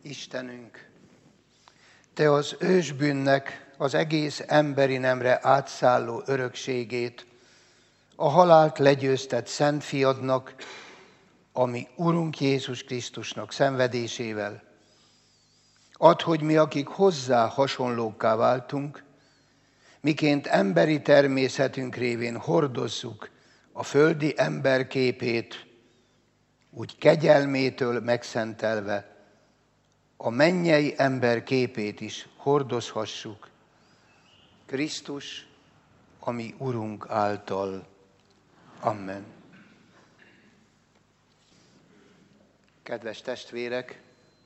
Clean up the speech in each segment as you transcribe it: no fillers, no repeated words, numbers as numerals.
Istenünk, Te az ősbűnnek az egész emberi nemre átszálló örökségét a halált legyőztet szent fiadnak, ami Urunk Jézus Krisztusnak szenvedésével. Add, hogy mi, akik hozzá hasonlókká váltunk, miként emberi természetünk révén hordozzuk a földi ember képét, úgy kegyelmétől megszentelve a mennyei ember képét is hordozhassuk, Krisztus, ami Urunk által. Amen. Kedves testvérek,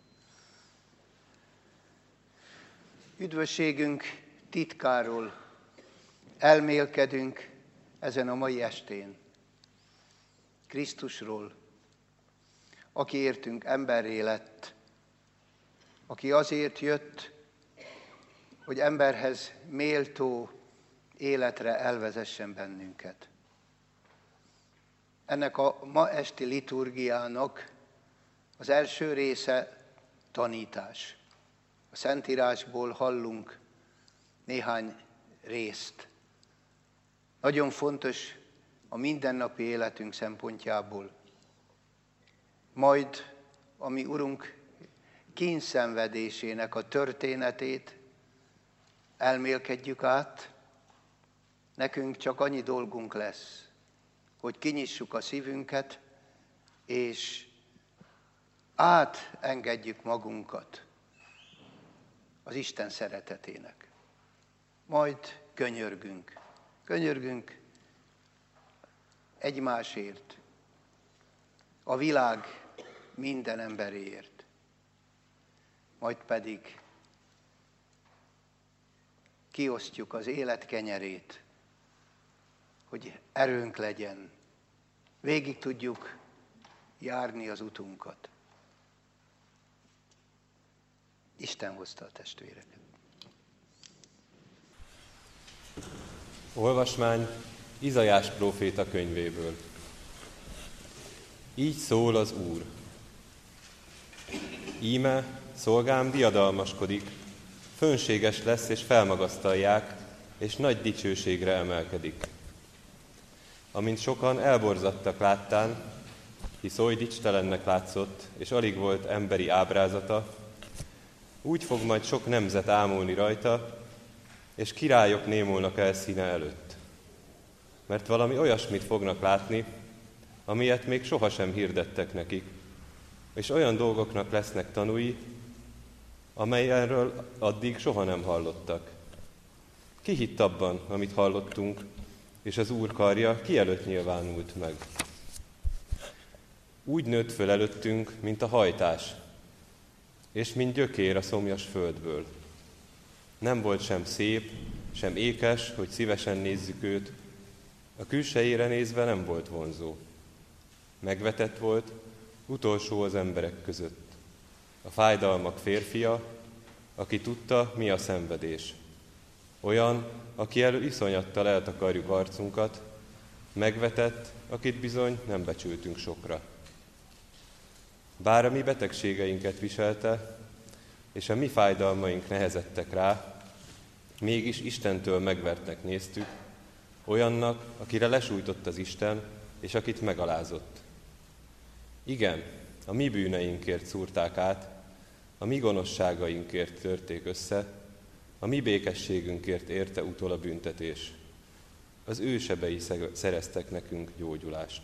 üdvösségünk titkáról elmélkedünk ezen a mai estén. Krisztusról, aki értünk emberré lett, aki azért jött, hogy emberhez méltó életre elvezessen bennünket. Ennek a ma esti liturgiának az első része tanítás. A Szentírásból hallunk néhány részt. Nagyon fontos a mindennapi életünk szempontjából. Majd a mi Urunk kínszenvedésének a történetét elmélkedjük át, nekünk csak annyi dolgunk lesz, hogy kinyissuk a szívünket, és átengedjük magunkat az Isten szeretetének. Majd könyörgünk egymásért, a világ minden emberéért. Majd pedig kiosztjuk az élet kenyerét, hogy erőnk legyen, végig tudjuk járni az utunkat. Isten hozta a testvéreket. Olvasmány Izaiás próféta könyvéből. Így szól az Úr. Íme, szolgám diadalmaskodik, fönséges lesz és felmagasztalják, és nagy dicsőségre emelkedik. Amint sokan elborzadtak láttán, hisz oly dicstelennek látszott, és alig volt emberi ábrázata, úgy fog majd sok nemzet ámulni rajta, és királyok némulnak el színe előtt. Mert valami olyasmit fognak látni, amilyet még sohasem hirdettek nekik, és olyan dolgoknak lesznek tanúi, amelyről addig soha nem hallottak. Ki hitt abban, amit hallottunk, és az Úr karja ki előtt nyilvánult meg? Úgy nőtt föl előttünk, mint a hajtás, és mint gyökér a szomjas földből. Nem volt sem szép, sem ékes, hogy szívesen nézzük őt, a külsejére nézve nem volt vonzó. Megvetett volt, utolsó az emberek között. A fájdalmak férfia, aki tudta, mi a szenvedés. Olyan, aki elől iszonyattal eltakarjuk arcunkat, megvetett, akit bizony nem becsültünk sokra. Bár a mi betegségeinket viselte, és a mi fájdalmaink nehezettek rá, mégis Istentől megvertnek néztük, olyannak, akire lesújtott az Isten, és akit megalázott. Igen, a mi bűneinkért szúrták át, a mi gonoszságainkért törték össze, a mi békességünkért érte utol a büntetés. Az ő sebei szereztek nekünk gyógyulást.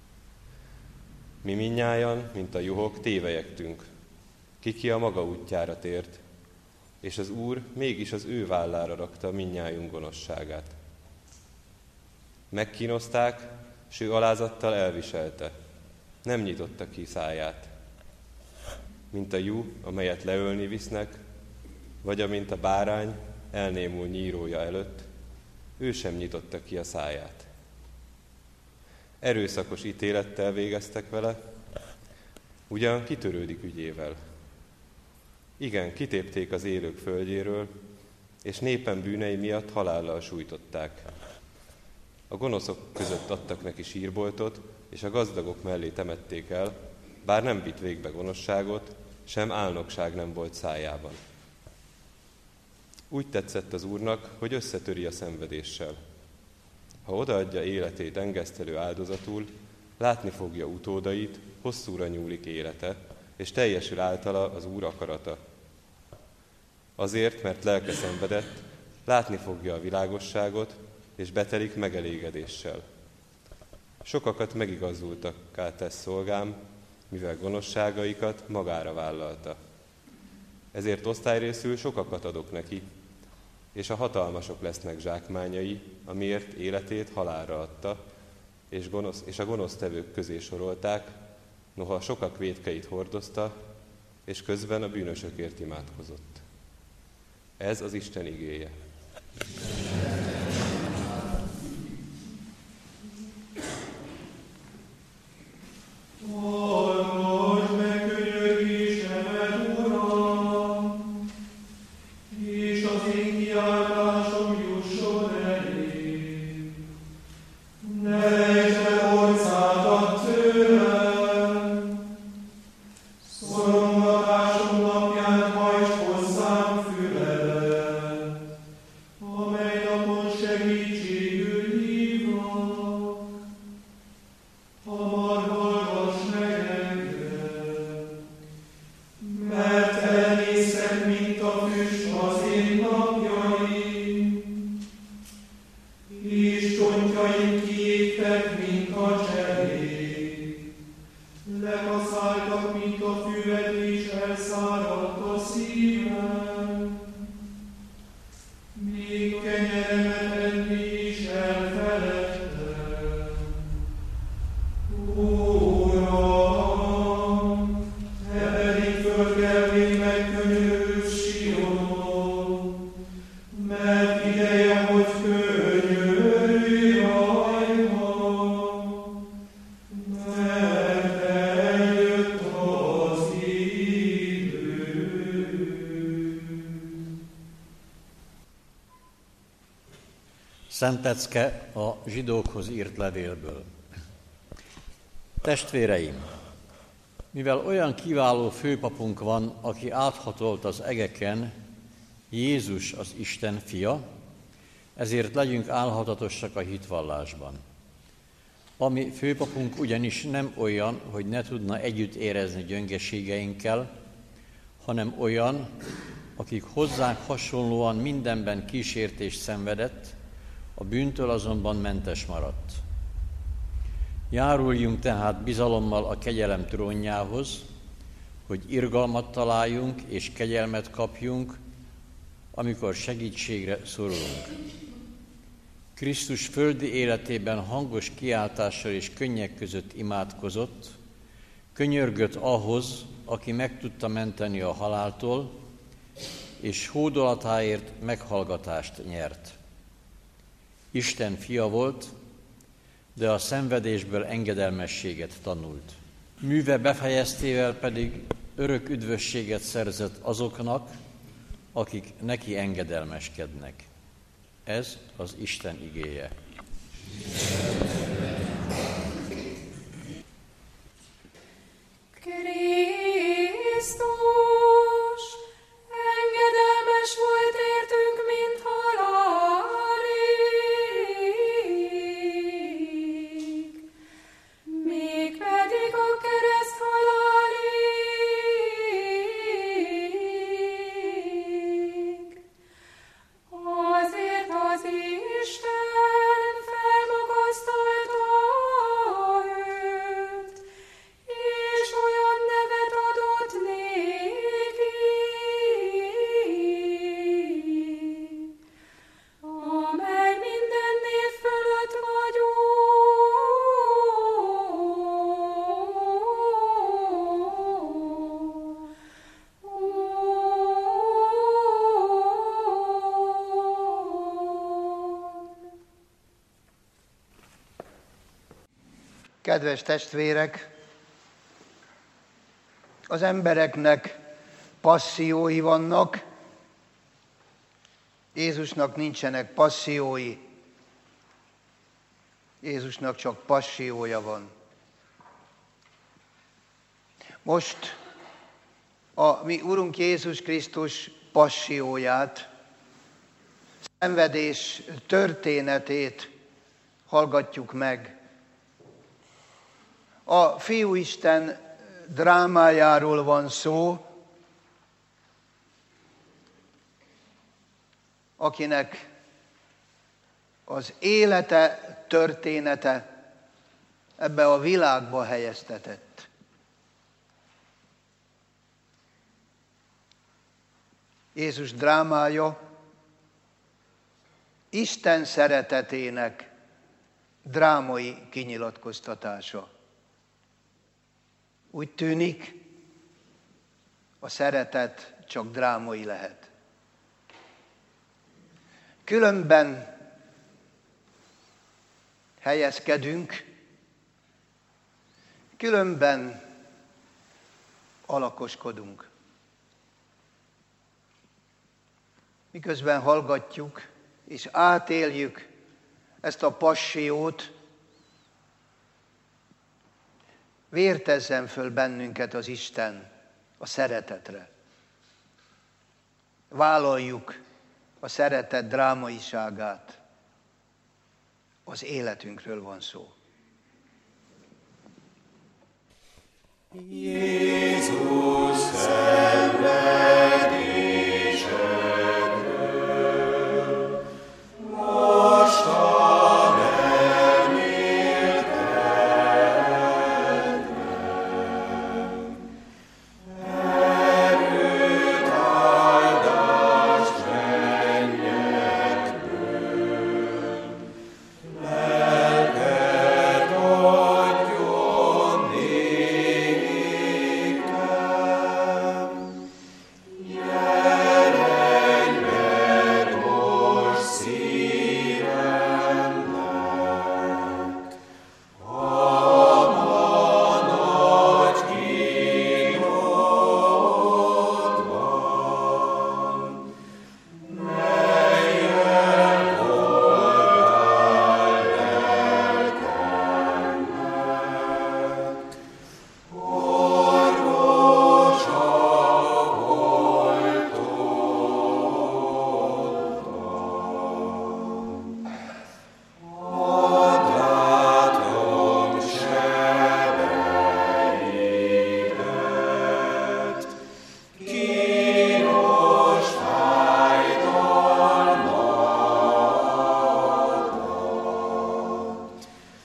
Mi mindnyájan, mint a juhok, tévejektünk, ki a maga útjára tért, és az Úr mégis az ő vállára rakta mindnyájunk gonoszságát. Megkínozták, s ő alázattal elviselte, nem nyitotta ki száját. Mint a juh, amelyet leölni visznek, vagy amint a bárány elnémul nyírója előtt, ő sem nyitotta ki a száját. Erőszakos ítélettel végeztek vele, ugyan kitörődik ügyével. Igen, kitépték az élők földjéről, és népen bűnei miatt halállal sújtották. A gonoszok között adtak neki sírboltot, és a gazdagok mellé temették el, bár nem vitt végbe gonoszságot, sem álnokság nem volt szájában. Úgy tetszett az Úrnak, hogy összetöri a szenvedéssel. Ha odaadja életét engesztelő áldozatul, látni fogja utódait, hosszúra nyúlik élete, és teljesül általa az Úr akarata. Azért, mert lelke szenvedett, látni fogja a világosságot, és betelik megelégedéssel. Sokakat megigazultakká tesz szolgám, mivel gonoszságaikat magára vállalta. Ezért osztályrészül sokakat adok neki, és a hatalmasok lesznek zsákmányai, amiért életét halálra adta, és a gonosztevők közé sorolták, noha sokak vétkeit hordozta, és közben a bűnösökért imádkozott. Ez az Isten igéje. Szentecke a zsidókhoz írt levélből. Testvéreim, mivel olyan kiváló főpapunk van, aki áthatolt az egeken, Jézus az Isten fia, ezért legyünk álhatatosak a hitvallásban. A mi főpapunk ugyanis nem olyan, hogy ne tudna együtt érezni gyöngeségeinkkel, hanem olyan, akik hozzánk hasonlóan mindenben kísértést szenvedett, a bűntől azonban mentes maradt. Járuljunk tehát bizalommal a kegyelem trónjához, hogy irgalmat találjunk és kegyelmet kapjunk, amikor segítségre szorulunk. Krisztus földi életében hangos kiáltással és könnyek között imádkozott, könyörgött ahhoz, aki meg tudta menteni a haláltól, és hódolatáért meghallgatást nyert. Isten fia volt, de a szenvedésből engedelmességet tanult. Műve befejeztével pedig örök üdvösséget szerzett azoknak, akik neki engedelmeskednek. Ez az Isten igéje. Krisztus engedelmes volt értünk, mint halálig, mégpedig a kereszt halálig. Azért az Isten felmagasztalta őt, és olyan nevet adott néki, amely minden név fölött Kedves testvérek, az embereknek passziói vannak, Jézusnak nincsenek passziói, Jézusnak csak passziója van. Most a mi Urunk Jézus Krisztus passióját, szenvedés történetét hallgatjuk meg. A Fiúisten drámájáról van szó, akinek az élete, története ebbe a világba helyeztetett. Jézus drámája Isten szeretetének drámai kinyilatkoztatása. Úgy tűnik, a szeretet csak drámai lehet. Különben helyezkedünk, különben alakoskodunk. Miközben hallgatjuk és átéljük ezt a passiót, vértezzen föl bennünket az Isten a szeretetre. Vállaljuk a szeretet drámaiságát. Az életünkről van szó. Jézus szenvedésedről most a remélkedre erőt, áldást mennyekből, lelket adjon nékem. Jelenj meg most szívemnek, abban nagy kínod van, melyen oltál lelkemnek, orvosa oltottam. Add látom sebeidet, kínos fájdalmadat,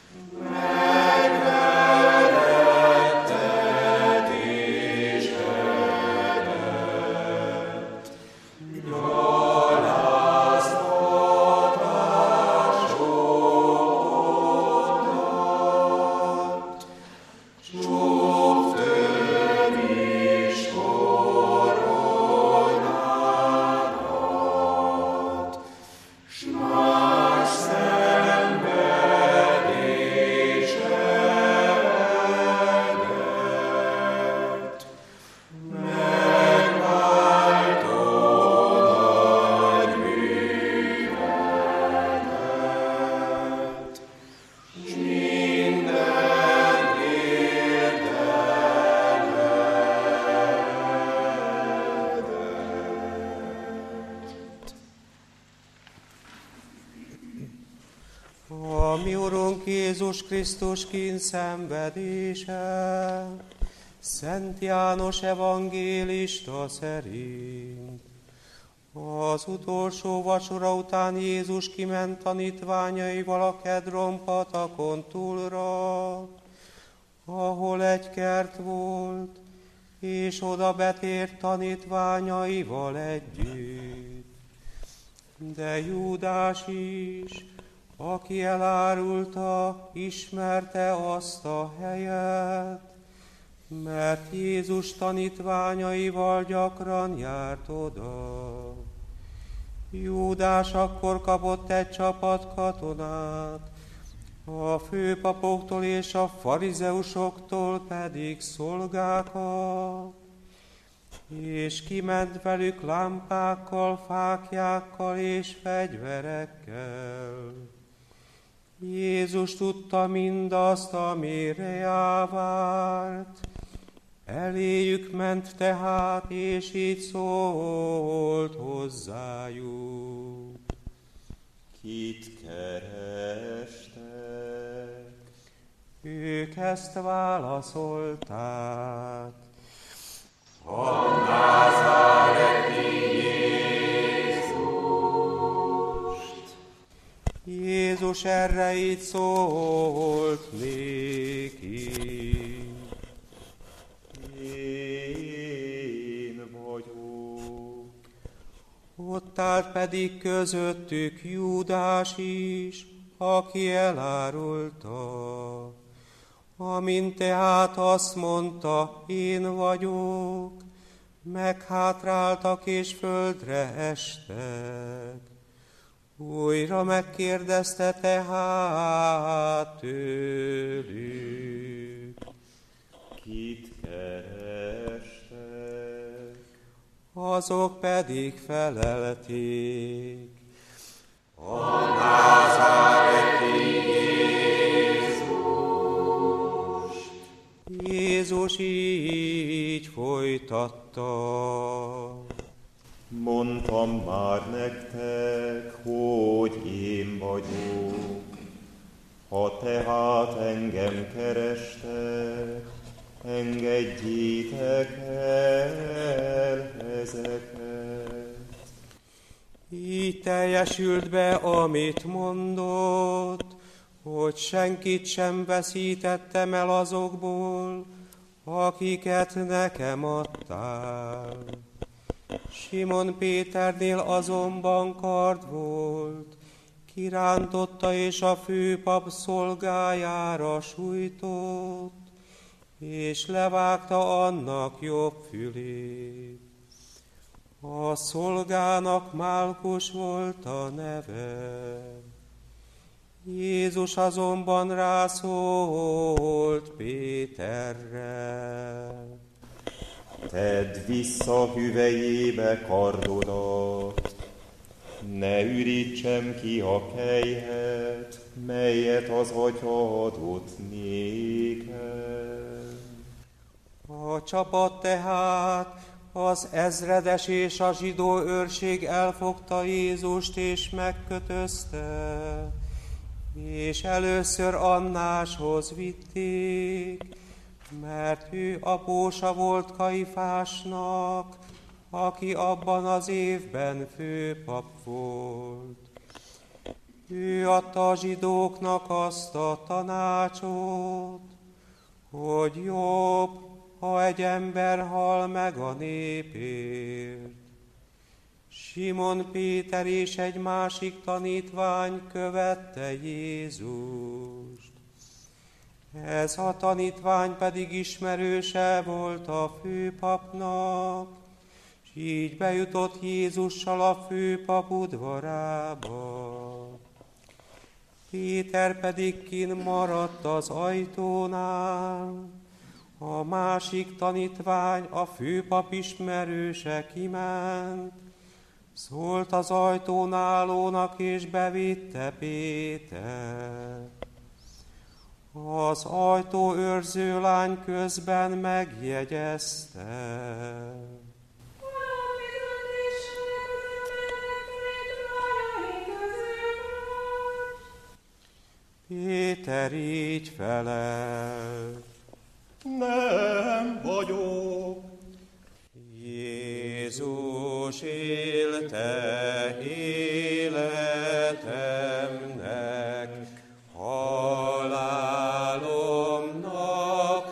megverettetésedet, gyaláztatásodat, csúftörés koronádat, s más szenvedésedet, megváltó nagy bűnedet, s minden érdemedet. A mi Urunk Jézus Krisztus kínszenvedése, Szent János evangélista szerint. Az utolsó vacsora után Jézus kiment tanítványaival a Kedron patakon túlra, ahol egy kert volt, és oda betért tanítványaival együtt. De Júdás is, aki elárulta, ismerte azt a helyet, mert Jézus tanítványaival gyakran járt oda. Júdás akkor kapott egy csapat katonát, a főpapoktól és a farizeusoktól pedig szolgákat, és kiment velük lámpákkal, fáklyákkal és fegyverekkel. Jézus tudta mindazt, amire jávárt, Eléjük ment tehát, és így szólt hozzájuk. Kit kerestek? Ők ezt válaszolták. Jézus erre így szólt néki. Én vagyok. Ott állt pedig közöttük Júdás is, aki elárulta. Amint tehát azt mondta, én vagyok, meghátráltak és földre estek. Újra megkérdezte tehát tőlük. Kit kerestek? Azok pedig felelték. Jézus így folytatta. Mondtam már nektek, hogy én vagyok. Ha tehát engem kerestek, engedjétek el ezeket. Így teljesült be, amit mondott, hogy senkit sem veszítettem el azokból, akiket nekem adtál. Simon Péternél azonban kard volt, kirántotta és a főpap szolgájára sújtott, és levágta annak jobb fülét. A szolgának Málkus volt a neve. Jézus azonban rászólt Péterre. Tedd vissza hüvelyébe kardodat, ne ürítsem ki a kelyhet, melyet az Atya adott nékem. A csapat tehát, az ezredes és a zsidó őrség elfogta Jézust és megkötözte, és először Annáshoz vitték, mert ő apósa volt Kaifásnak, aki abban az évben főpap volt. Ő adta a zsidóknak azt a tanácsot, hogy jobb, ha egy ember hal meg a népért. Simon Péter és egy másik tanítvány követte Jézust. Ez a tanítvány pedig ismerőse volt a főpapnak, és így bejutott Jézussal a főpap udvarába. Péter pedig kint maradt az ajtónál, a másik tanítvány, a főpap ismerőse kiment, szólt az ajtón állónak és bevitte Pétert. Az ajtóőrző lány közben megjegyezte. Péter így felelt. Nem vagyok. Jézus élte életemnek, halálomnak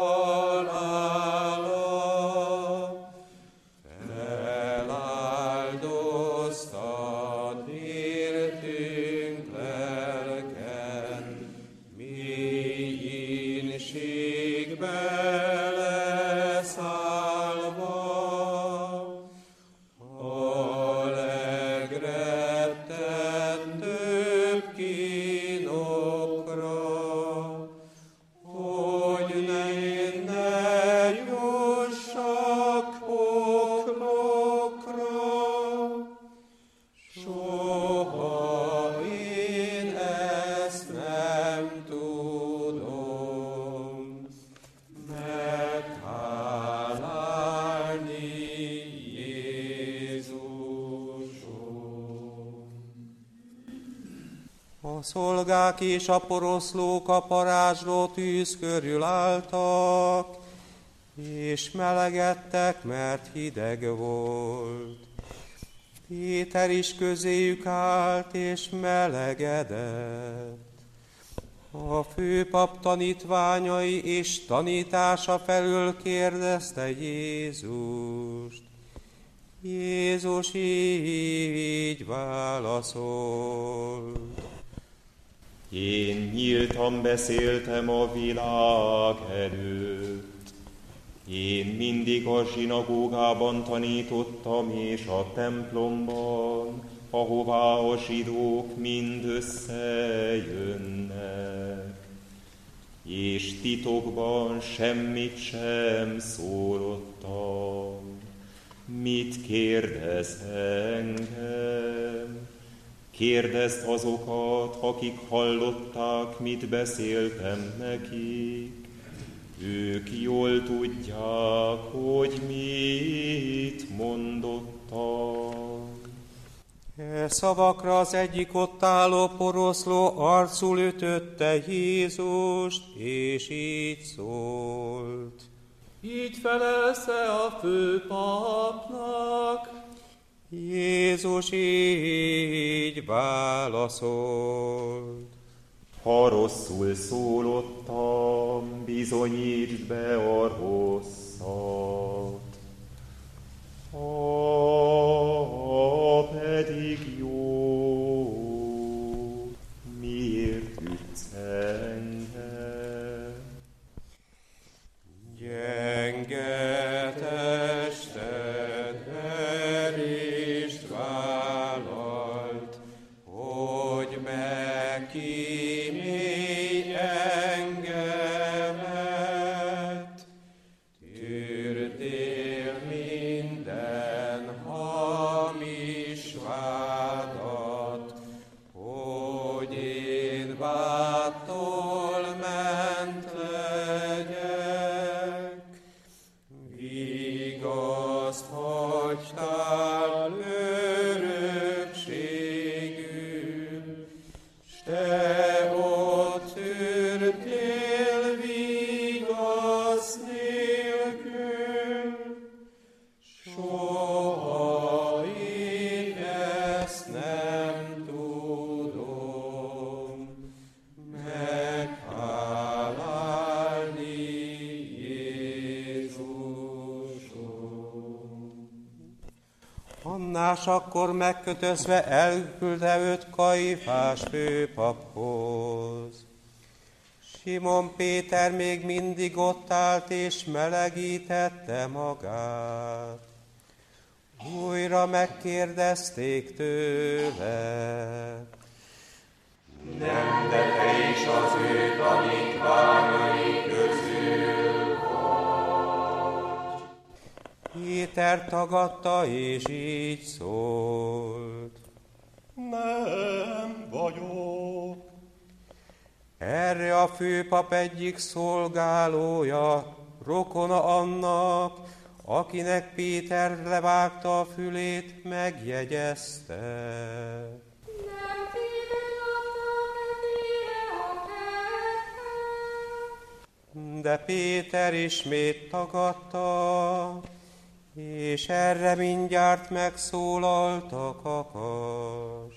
halála. Feláldoztad értünk lelken, mély ínségbe leszállva. A legrettentőbb kínokra, hogy én ne jussak poklokra. Soha én ezt nem tudom, meghálálom A szolgák és a poroszlók a parázsló tűz körül álltak, és melegedtek, mert hideg volt. Péter is közéjük állt, és melegedett. A főpap tanítványai és tanítása felől kérdezte Jézust. Jézus így válaszolt. Én nyíltan beszéltem a világ előtt. Én mindig a zsinagógában tanítottam, és a templomban, ahová a zsidók mind összejönnek. És titokban semmit sem szólottam. Mit kérdez engem? Kérdezd azokat, akik hallották, mit beszéltem nekik. Ők jól tudják, hogy mit mondottam. E szavakra az egyik ott álló poroszló arcul ütötte Jézust, és így szólt. Így felelsz-e a főpapnak? Jézus így válaszolt. Ha rosszul szólottam, bizonyítsd be a rosszat. Ha pedig jó, miért ütsz engem? Gyenge tested verést vállalt, hogy megkímélj engemet. Tűrtél minden hamis vádat, hogy én vádtól ment legyek. Vigaszt hagytál örökségül, s te ott tűrtél vigasz nélkül. Soha én ezt nem tudom meghálálni, Jézusom. Annás akkor megkötözve elküldte őt Kajfás főpaphoz. Simon Péter még mindig ott állt és melegítette magát. Újra megkérdezték tőle. Nem, de te is az ő tanítványai közül vagy. Péter tagadta és így szólt. Nem vagyok. Erre a főpap egyik szolgálója, rokona annak, akinek Péter levágta a fülét, megjegyezte. Nem téved adnak ennél a kertben. De Péter ismét tagadta, és erre mindjárt megszólalt a kakas.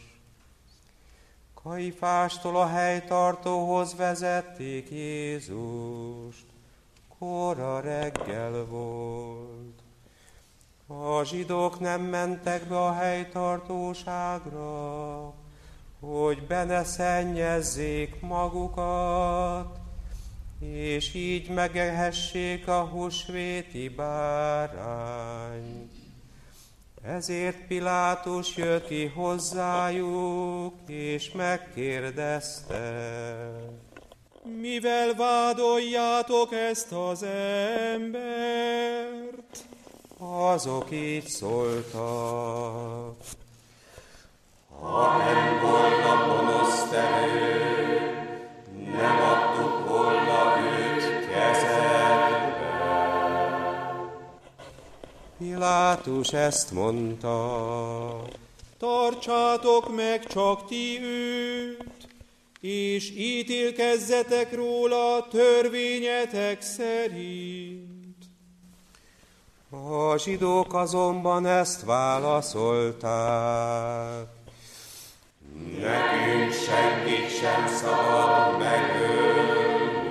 Kajfástól a helytartóhoz vezették Jézust. Kora reggel volt. A zsidók nem mentek be a helytartóságra, hogy be ne szennyezzék magukat, és így megehessék a húsvéti bárányt. Ezért Pilátus jött ki hozzájuk, és megkérdezte. Mivel vádoljátok ezt az embert? Azok így szóltak. Ha nem volna gonosztevő, nem adtuk volna őt kezedbe. Pilátus ezt mondta. Tartsátok meg csak ti őt, és ítélkezzetek róla törvényetek szerint. A zsidók azonban ezt válaszolták: Nekünk senkit sem szabad megölni.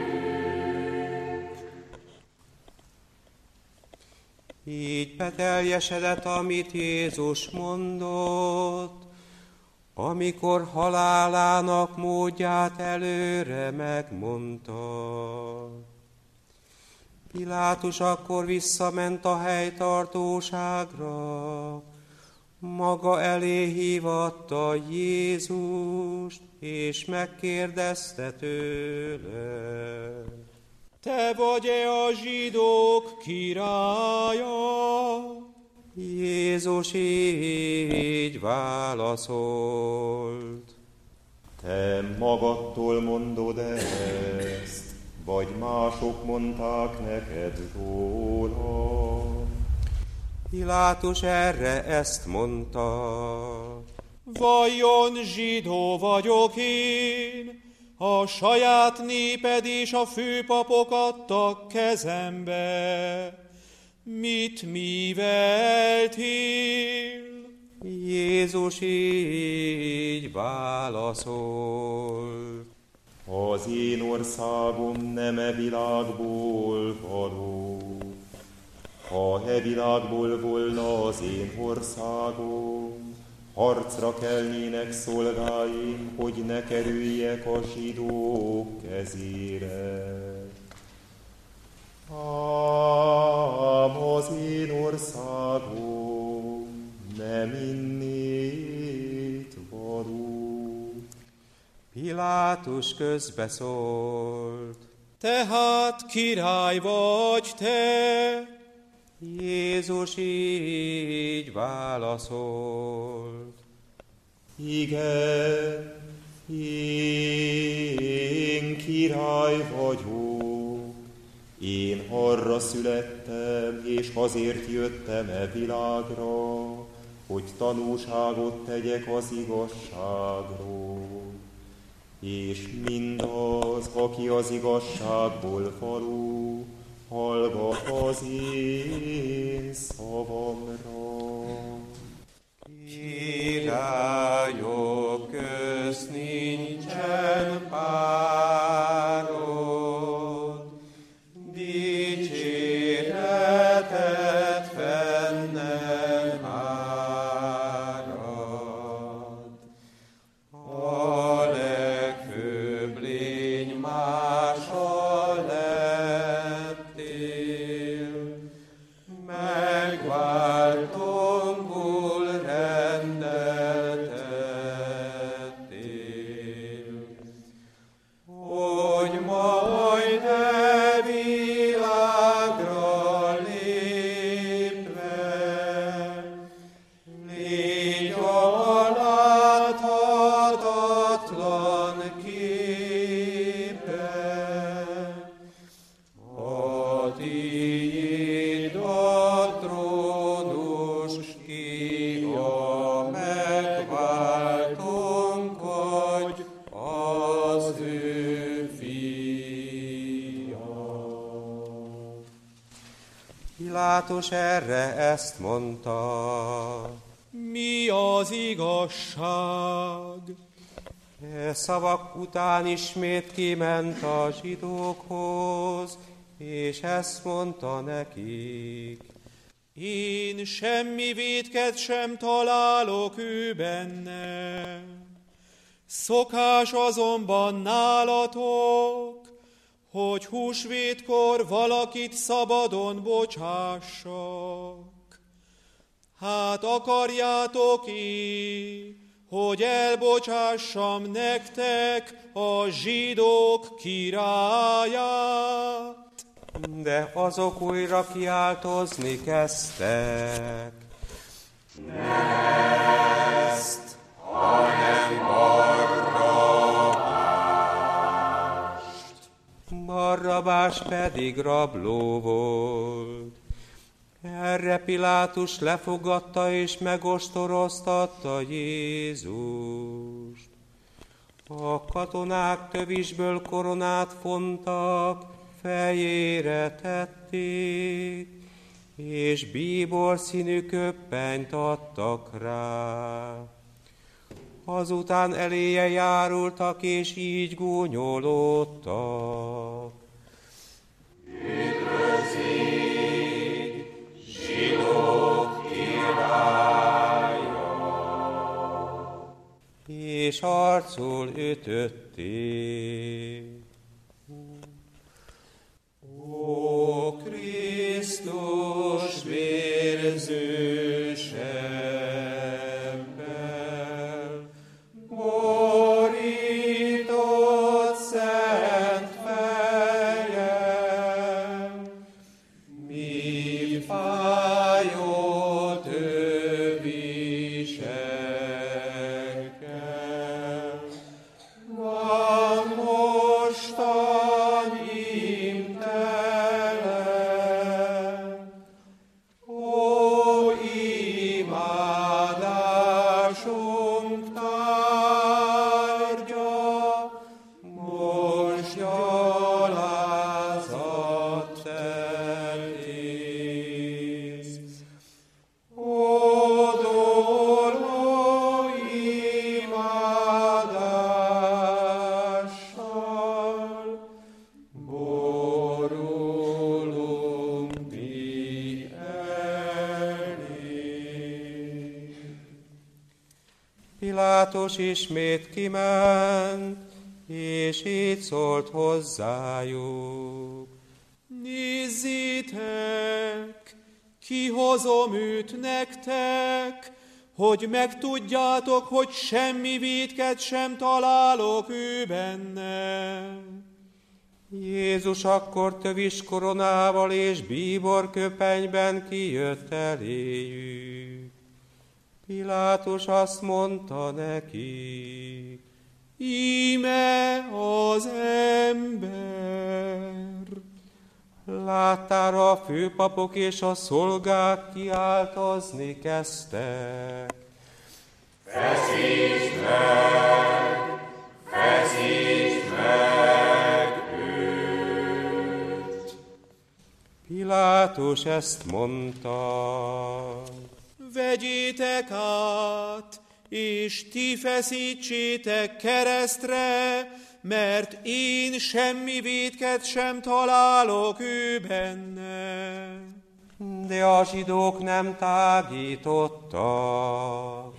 Így beteljesedett, amit Jézus mondott, amikor halálának módját előre megmondta. Pilátus akkor visszament a helytartóságra, maga elé hívatta Jézust, és megkérdezte tőle: Te vagy-e a zsidók királya? Jézus így válaszolt: Te magadtól mondod ezt, vagy mások mondták neked róla? Pilátus erre ezt mondta: Vajon zsidó vagyok én? A saját néped és a főpapok adtak kezembe. Mit műveltél? Jézus így válaszolt: Az én országom nem e világból való. Ha e világból volna az én országom, harcra kelnének szolgáim, hogy ne kerüljek a zsidók kezére. Ám az én országom nem innét való. Pilátus közbeszólt: Tehát király vagy te? Jézus így válaszolt: Igen, én király vagyok. Én arra születtem, és azért jöttem e világra, hogy tanúságot tegyek az igazságról. És mindaz, aki az igazságból való, hallgat az én szavamra. Királyok közt nincsen párod, dicséretet fenn nem árad. A legfőbb lény mással lettél, megváltónkul rendeltettél, hogy majd e világra lépve, légy a láthatatlan képe, a tiéd a trónus, ki a megváltónk vagy, az ő fia. Pilátus erre ezt mondta: Mi az igazság? E szavak után ismét kiment a zsidókhoz, és ezt mondta nekik: Én semmi vétket sem találok ő benne. Szokás azonban nálatok, hogy húsvétkor valakit szabadon bocsássak. Hát akarjátok-i, hogy elbocsássam nektek a zsidók királyát? De azok újra kiáltozni kezdtek: Barrabás pedig rabló volt. Erre Pilátus lefogadta és megostoroztatta Jézust. A katonák tövisből koronát fontak, fejére tették, és bíbor színű köppenyt adtak rá. Azután eléje járultak, és így gúnyolódtak. Üdvözígy, zsidók királya! És arcul ütötték. Ó, Krisztus vérző sebbel, borított szent fejem, mi fájott ő viselkel, van mostan imtelen, ó, imádásunk tárgya, most gyalázat teltész. Hódoló imádással borulunk mi elé. Pilátus ismét kiment, és így szólt hozzájuk. Nézzétek, kihozom őt nektek, hogy megtudjátok, hogy semmi vétket sem találok ő benne. Jézus akkor tövis koronával és bíborköpenyben kijött eléjük. Pilátus azt mondta nekik, íme az ember. Láttára a főpapok és a szolgák kiáltozni kezdtek. Feszítsd meg őt! Pilátus ezt mondta. Vegyétek át, és ti feszítsétek keresztre, mert én semmi vétket sem találok ő benne. De a zsidók nem tágítottak.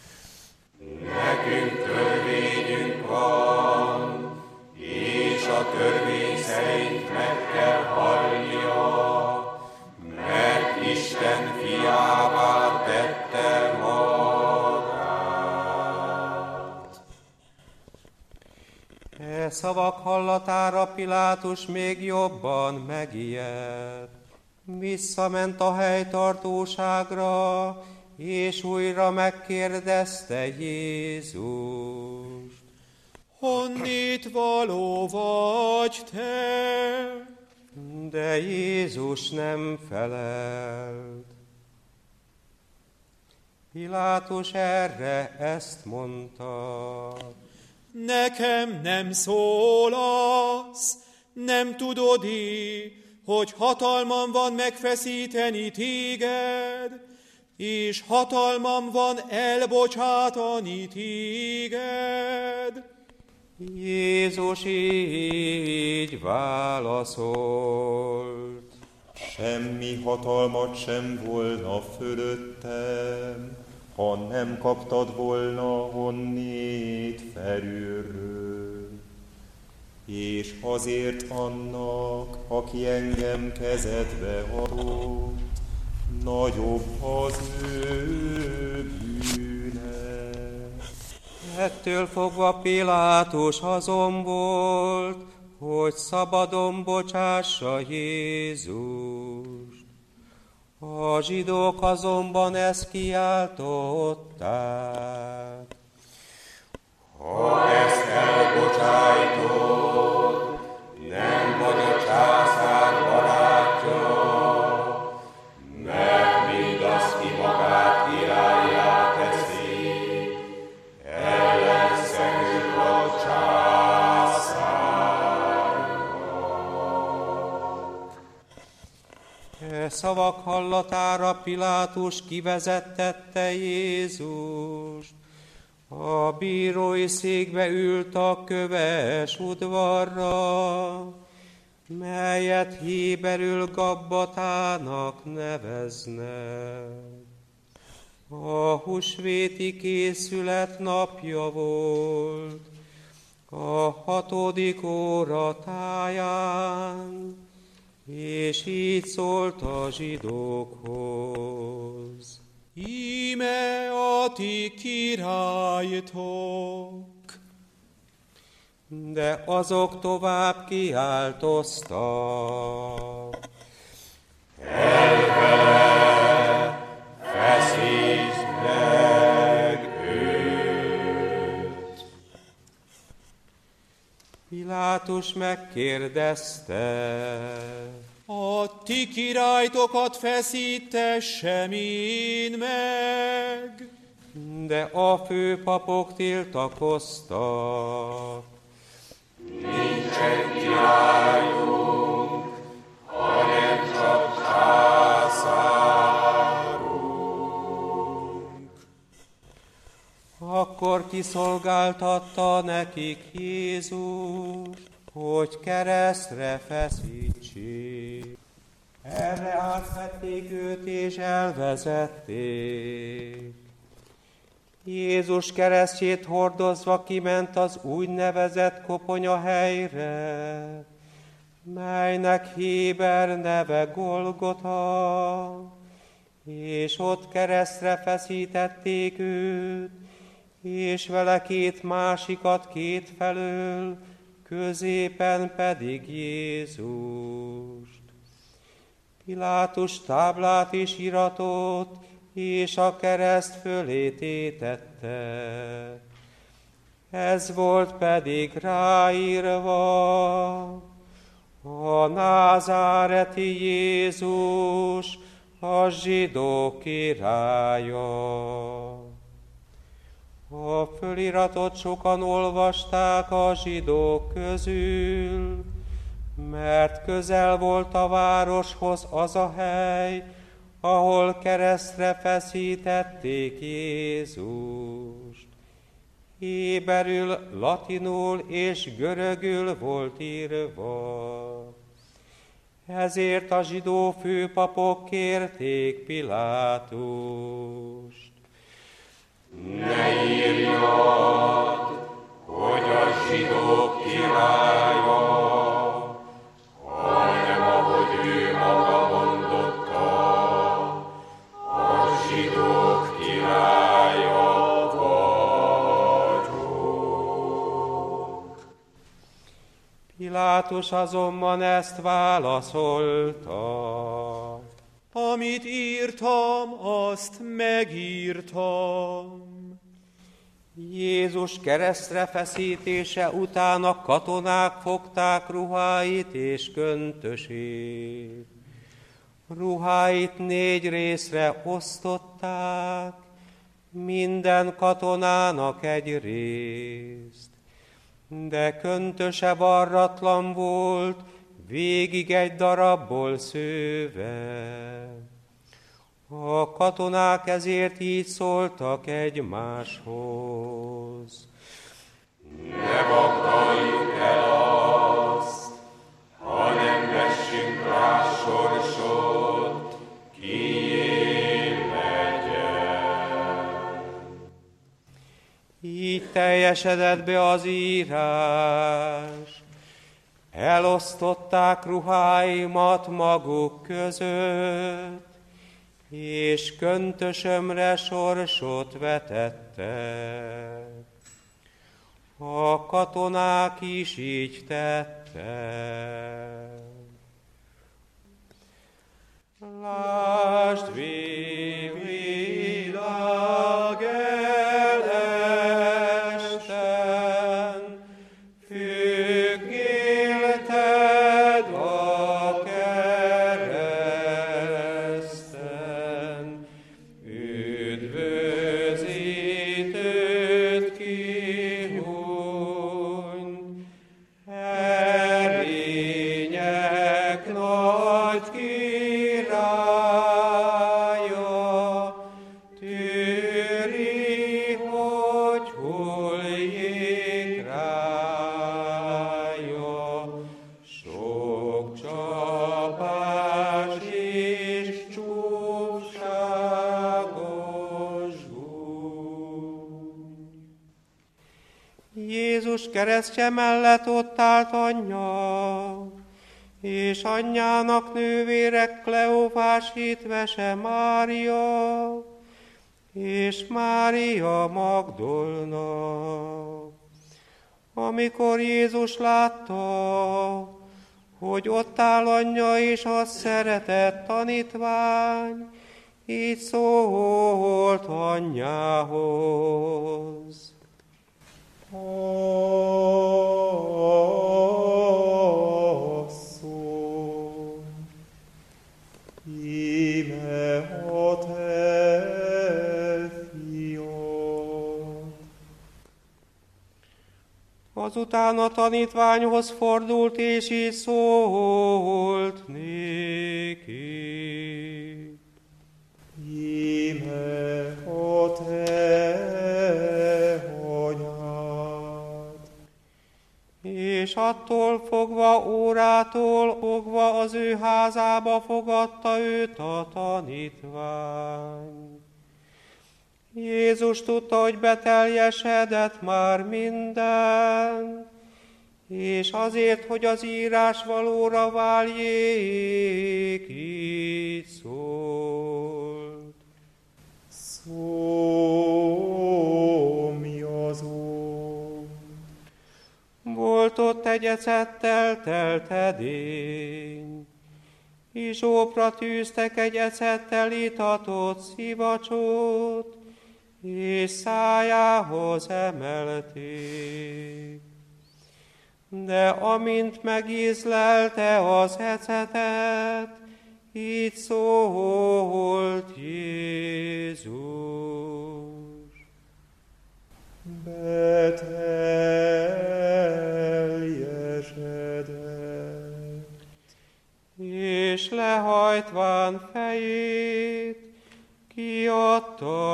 Nekünk törvényünk van, és a törvény szerint meg kell halnia, mert Isten fiává tette magát. E szavak hallatára Pilátus még jobban megijedt. Visszament a helytartóságra, és újra megkérdezte Jézust. Honnét való vagy te? De Jézus nem felelt. Pilátus erre ezt mondta. Nekem nem szólasz, nem tudod-i, hogy hatalmam van megfeszíteni téged, és hatalmam van elbocsátani téged? Jézus így válaszolt. Semmi hatalmat sem volna fölöttem, ha nem kaptad volna honnét felülről. És azért annak, aki engem kezedbe adott, nagyobb az ő bűne. Ettől fogva Pilátus azon volt, hogy szabadon bocsássa Jézust. A zsidók azonban ezt kiáltották. Ha ezt elbocsájtod, nem vagy a császár barátja, mert mindaz, ki magát királyá teszi, ellenszegül a hallatára Pilátus kivezettette Jézust. A bírói székbe ült a köves udvarra, melyet héberül Gabbatának neveznek. A húsvéti készület napja volt, a 6. óra táján, és így szólt a zsidókhoz. Íme a ti királytok. De azok tovább kiáltoztak. Elvele, feszítsd meg őt! Pilátus megkérdezte. A ti királytokat feszítessem én meg. De a főpapok tiltakoztak. Nincsen királyunk, hanem csak császárunk. Akkor kiszolgáltatta nekik Jézust, hogy keresztre feszítsék. Erre átvették őt és elvezették. Jézus keresztjét hordozva kiment az úgynevezett koponyahelyre, melynek héber neve Golgota, és ott keresztre feszítették őt, és vele 2 másikat kétfelől, középen pedig Jézust. Pilátus táblát és iratot, és a kereszt fölé tétette. Ez volt pedig ráírva: a názáreti Jézus, a zsidók királya. A föliratot sokan olvasták a zsidók közül, mert közel volt a városhoz az a hely, ahol keresztre feszítették Jézust. Héberül, latinul és görögül volt írva. Ezért a zsidó főpapok kérték Pilátust. Ne írjad, hogy a zsidók királya, hanem ahogy ő maga mondotta, a zsidók királya vagyok. Pilátus azonban ezt válaszolta. Amit írtam, azt megírtam. Jézus keresztre feszítése után a katonák fogták ruháit és köntösét. Ruháit 4 részre osztották, minden katonának egy részt. De köntöse varratlan volt, végig egy darabból szőve. A katonák ezért így szóltak egymáshoz. Ne vagdaljuk el azt, hanem vessünk rá sorsot, kié legyen. Így teljesedett be az írás. Elosztották ruháimat maguk között, és köntösömre sorsot vetettek. A katonák is így tettek. Lásd, világ elesten, függélted a kereszten, üdvözítőt kihúny, erények nagy király. Jézus keresztje mellett ott állt anyja, és anyjának nővére Kleofás hitvese Mária, és Mária Magdolna. Amikor Jézus látta, hogy ott áll anyja és a szeretett tanítvány, így szólt anyjához. Asszony, íme a te fiad. Azután a tanítványhoz fordult, és így szólt néki. Íme a te anyád. És attól fogva, órától fogva az ő házába fogadta őt a tanítvány. Jézus tudta, hogy beteljesedett már minden, és azért, hogy az írás valóra váljék, így szólt. Szólj azon. Volt ott egy ecettel telt edény, izsópra tűztek egy ecettel itatott szivacsot, és szájához emelték. De amint megízlelte az ecetet, így szólt Jézus. Beteljesedett. És lehajtván fejét, kiadta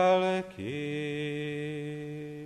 lelkét.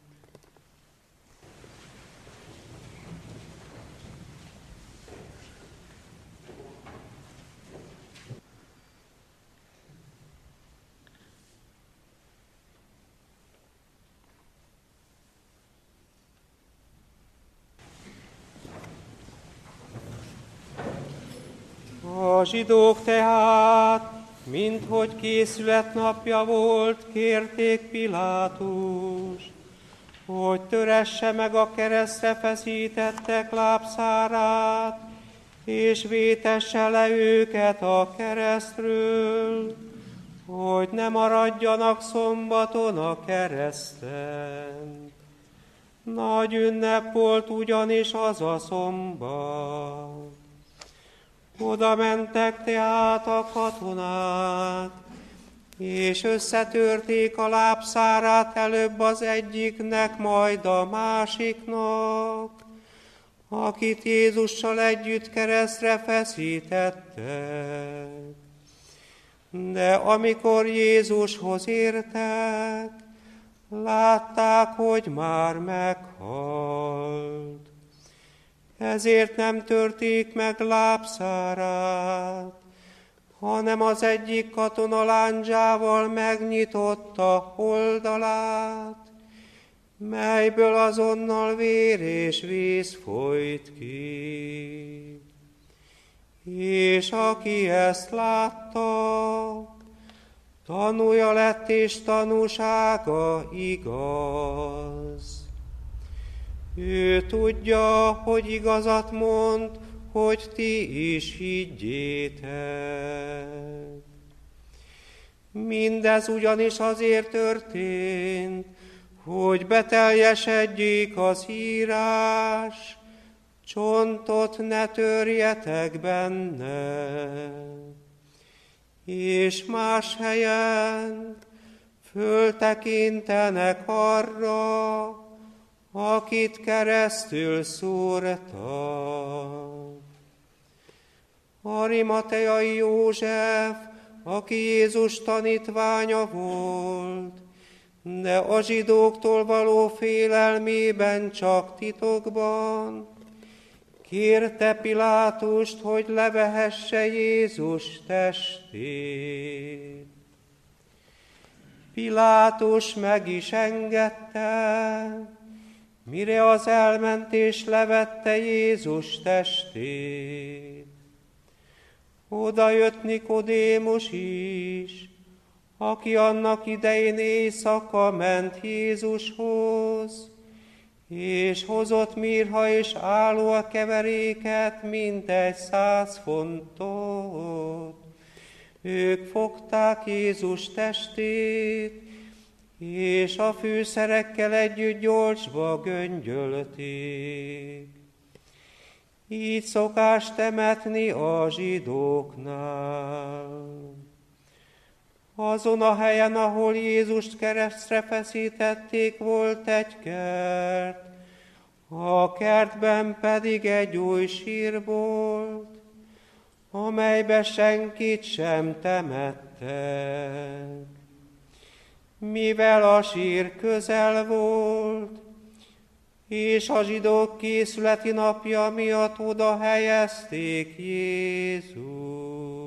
A zsidók tehát, minthogy készületnapja volt, kérték Pilátust, hogy töresse meg a keresztre feszítettek lábszárát, és vétesse le őket a keresztről, hogy ne maradjanak szombaton a kereszten. Nagy ünnep volt ugyanis az a szombat. Oda mentek tehát a katonák, és összetörték a lábszárát előbb az egyiknek, majd a másiknak, akit Jézussal együtt keresztre feszítettek. De amikor Jézushoz értek, látták, hogy már meghalt. Ezért nem törték meg lábszárát, hanem az egyik katona lándzsával megnyitotta oldalát, melyből azonnal vér és víz folyt ki. És aki ezt látta, tanúja lett és tanúsága igaz. Ő tudja, hogy igazat mond, hogy ti is higgyétek. Mindez ugyanis azért történt, hogy beteljesedjék az írás, csontot ne törjetek benne. És más helyen föltekintenek arra, akit keresztül szúrtak. Arimateai József, aki Jézus tanítványa volt, de a zsidóktól való félelmében csak titokban, kérte Pilátust, hogy levehesse Jézus testét. Pilátus meg is engedte, mire az elment és levette Jézus testét. Oda jött Nikodémus is, aki annak idején éjszaka ment Jézushoz, és hozott mirha és álóa keveréket, mintegy 100 fontot. Ők fogták Jézus testét, és a fűszerekkel együtt gyorsba göngyölték. Így szokás temetni a zsidóknál. Azon a helyen, ahol Jézust keresztre feszítették, volt egy kert, a kertben pedig egy új sír volt, amelybe senkit sem temettek. Mivel a sír közel volt, és a zsidók készületi napja miatt oda helyezték Jézust.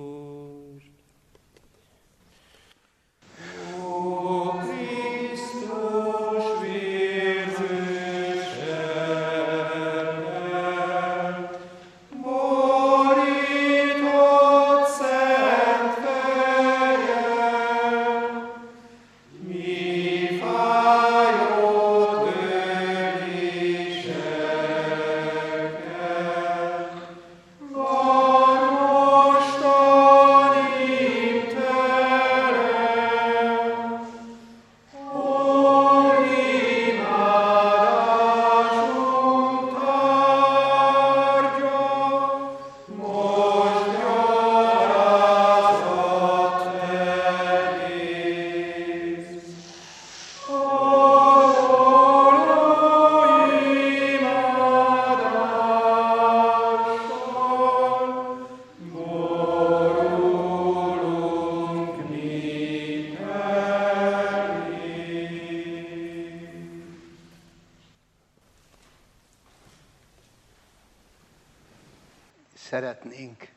Szeretnénk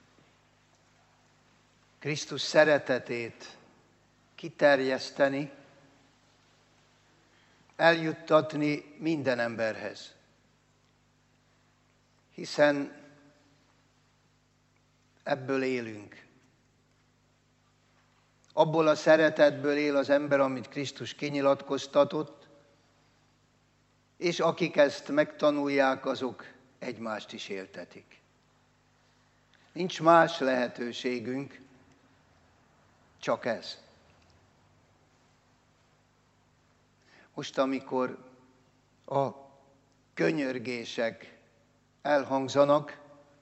Krisztus szeretetét kiterjeszteni, eljuttatni minden emberhez. Hiszen ebből élünk. Abból a szeretetből él az ember, amit Krisztus kinyilatkoztatott, és akik ezt megtanulják, azok egymást is éltetik. Nincs más lehetőségünk, csak ez. Most, amikor a könyörgések elhangzanak,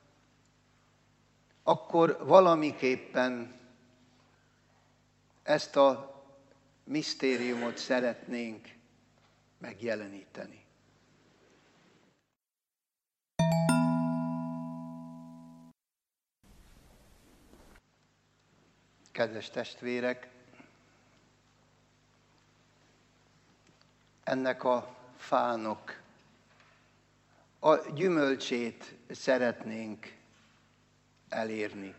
akkor valamiképpen ezt a misztériumot szeretnénk megjeleníteni. Kedves testvérek, ennek a fának a gyümölcsét szeretnénk elérni.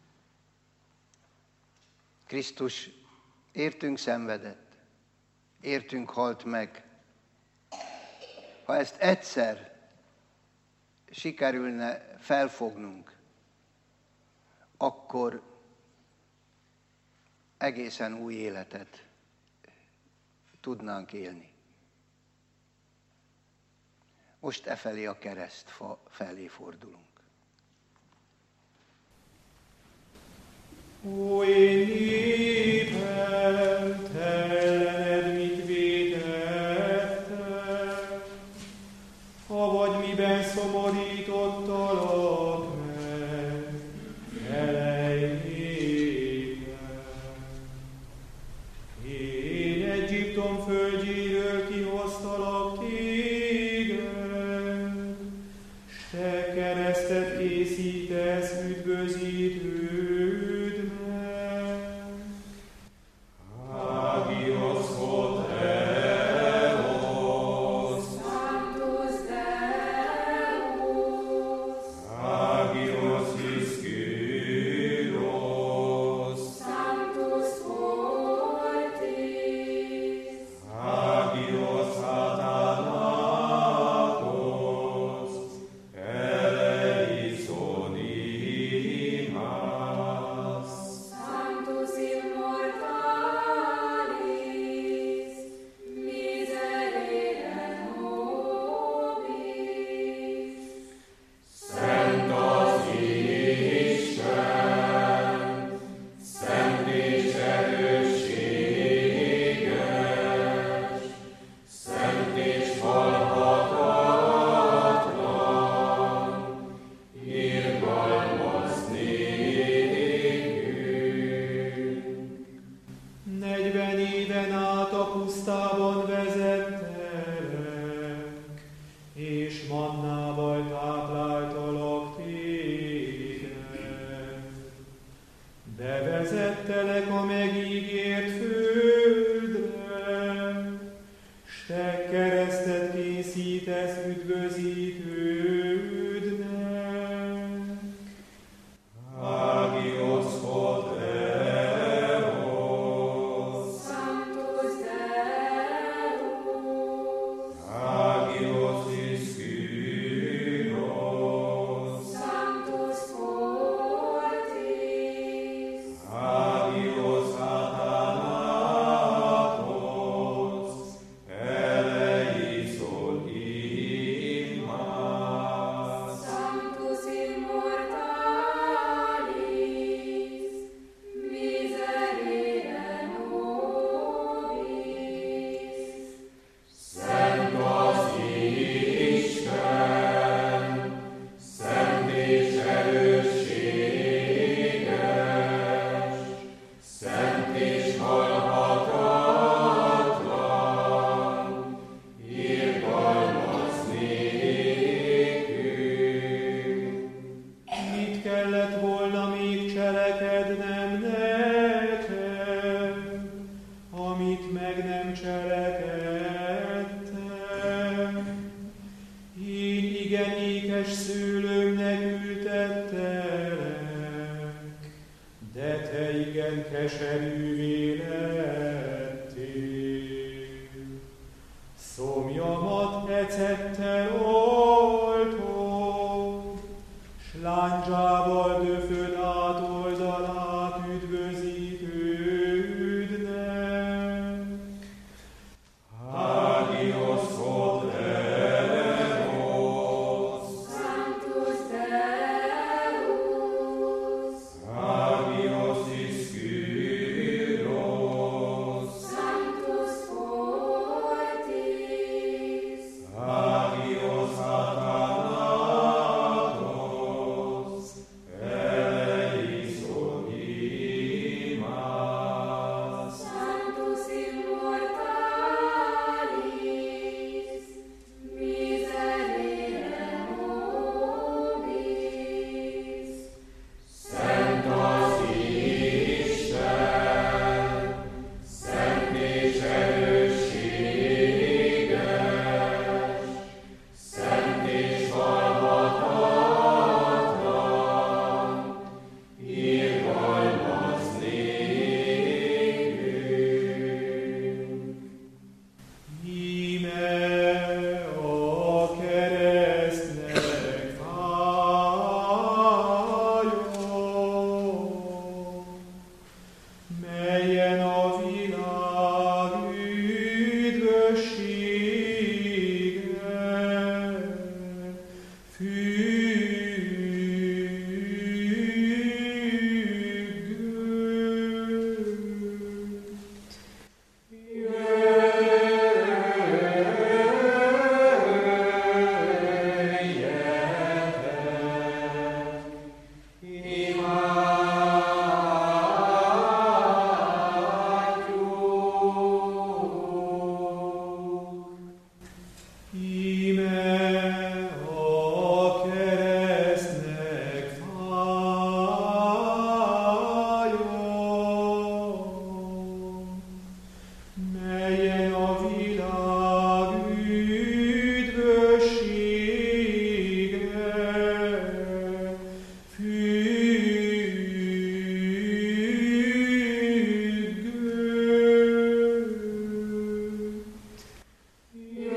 Krisztus értünk szenvedett, értünk halt meg. Ha ezt egyszer sikerülne felfognunk, akkor egészen új életet tudnánk élni. Most efelé a kereszt felé fordulunk. Ó, én népem, te ellened mit vétettem, avagy miben szomorítottalak meg, elej népem. Én Egyiptom földjéről kihoztalak téged, s te keresztet készítesz üdvözítődnek. Mit kellett volna még cselekednem nekem, amit meg nem cselekedtem? Én igen ékes szőlőmnek ültettelek, de te igen keserűvé lettél. Szomjamat ecettel oltod, s lándzsával döföd átoldalát üdvözítődnek. Ádios od Elenos, Sanctus Deus, Ádios Iskyros, Sanctus Fortis, Ádios Athanatos, eleison imas. Sanctus Immortalis, miserere nobis, Szent az Isten, szent és erősséges, szent és halhatatlan, irgalmaz nékünk. Íme a keresztnek fája, melyen a világ üdvössége függött. Íme a keresztnek fája, melyen a világ üdvössége függött.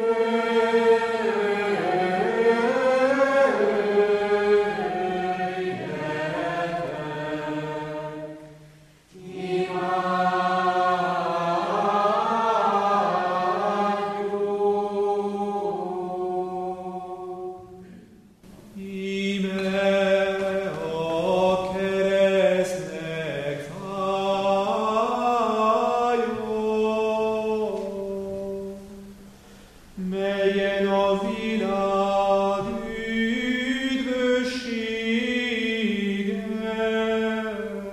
Íme a keresztnek fája, melyen a világ üdvössége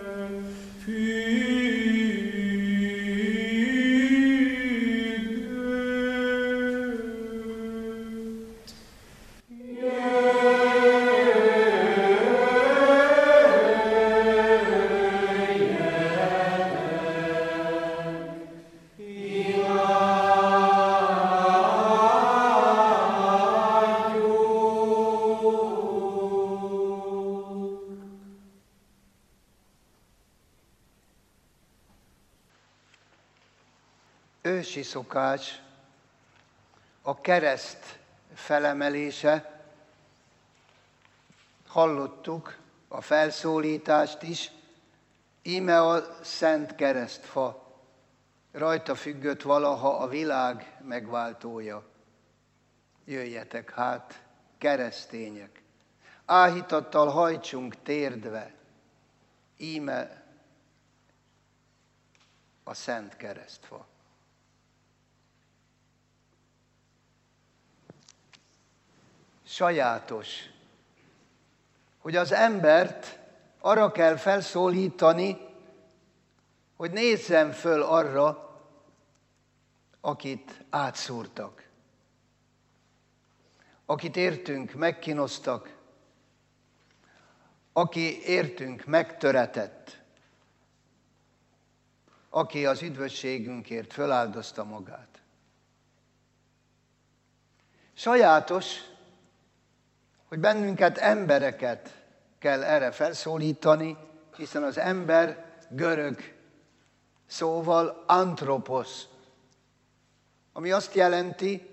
függött. Ősi szokás a kereszt felemelése. Hallottuk a felszólítást is, íme a szent keresztfa, rajta függött valaha a világ megváltója. Jöjjetek hát, keresztények, áhítattal hajtsunk térdve, íme a szent keresztfa. Sajátos, hogy az embert arra kell felszólítani, hogy nézzem föl arra, akit átszúrtak, akit értünk megkínoztak, aki értünk megtöretett, aki az üdvösségünkért föláldozta magát. Sajátos, hogy bennünket, embereket kell erre felszólítani, hiszen az ember görög szóval antropos, ami azt jelenti,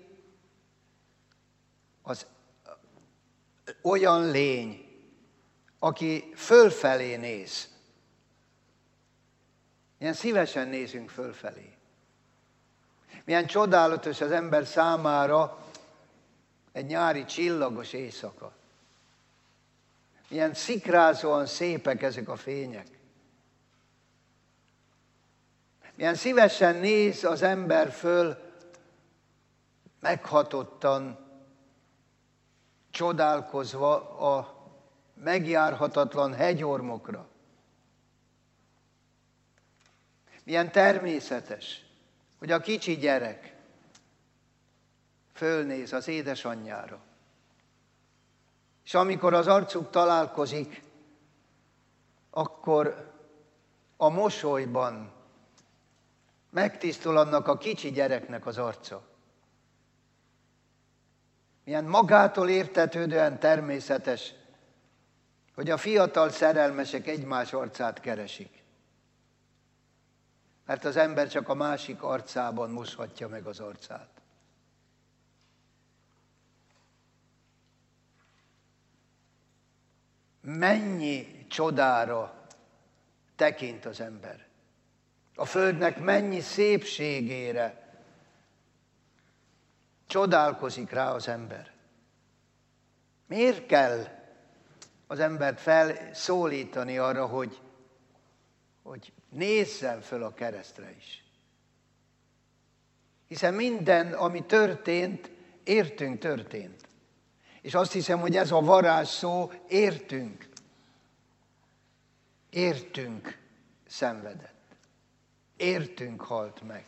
az olyan lény, aki fölfelé néz. Milyen szívesen nézünk fölfelé. Milyen csodálatos az ember számára egy nyári csillagos éjszaka. Milyen szikrázóan szépek ezek a fények. Milyen szívesen néz az ember föl, meghatottan, csodálkozva a megjárhatatlan hegyormokra. Milyen természetes, hogy a kicsi gyerek fölnéz az édesanyjára. És amikor az arcuk találkozik, akkor a mosolyban megtisztul annak a kicsi gyereknek az arca. Milyen magától értetődően természetes, hogy a fiatal szerelmesek egymás arcát keresik. Mert az ember csak a másik arcában moshatja meg az arcát. Mennyi csodára tekint az ember. A földnek mennyi szépségére csodálkozik rá az ember. Miért kell az embert felszólítani arra, hogy nézzen föl a keresztre is? Hiszen minden, ami történt, értünk történt. És azt hiszem, hogy ez a varázs szó, értünk. Értünk szenvedett. Értünk halt meg.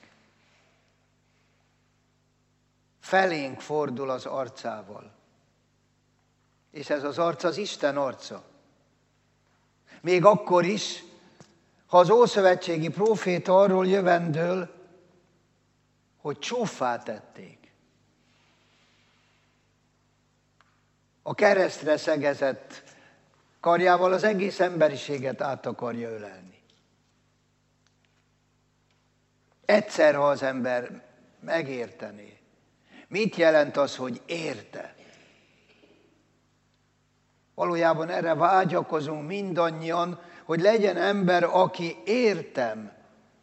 Felénk fordul az arcával. És ez az arc az Isten arca. Még akkor is, ha az ószövetségi próféta arról jövendől, hogy csúffá tették. A keresztre szegezett karjával az egész emberiséget át akarja ölelni. Egyszer, ha az ember megértené, mit jelent az, hogy érte? Valójában erre vágyakozunk mindannyian, hogy legyen ember, aki értem,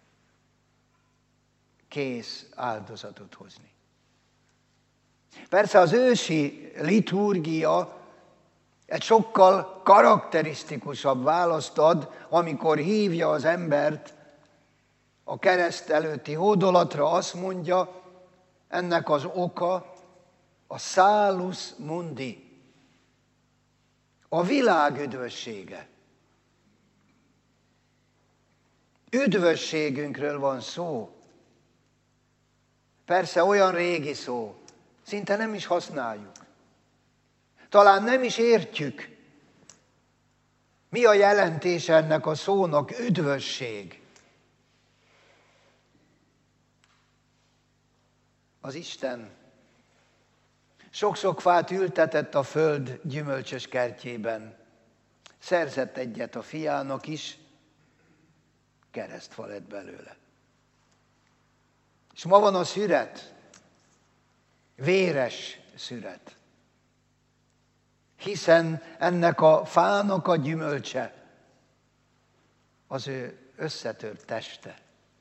kész áldozatot hozni. Persze az ősi liturgia egy sokkal karakterisztikusabb választ ad, amikor hívja az embert a kereszt előtti hódolatra, azt mondja, ennek az oka a salus mundi, a világ üdvössége. Üdvösségünkről van szó. Persze olyan régi szó, szinte nem is használjuk. Talán nem is értjük, mi a jelentése ennek a szónak, üdvösség. Az Isten sok-sok fát ültetett a föld gyümölcsös kertjében. Szerzett egyet a fiának is, keresztfa lett belőle. És ma van a szüret, véres szüret. Hiszen ennek a fának a gyümölcse az ő összetört teste.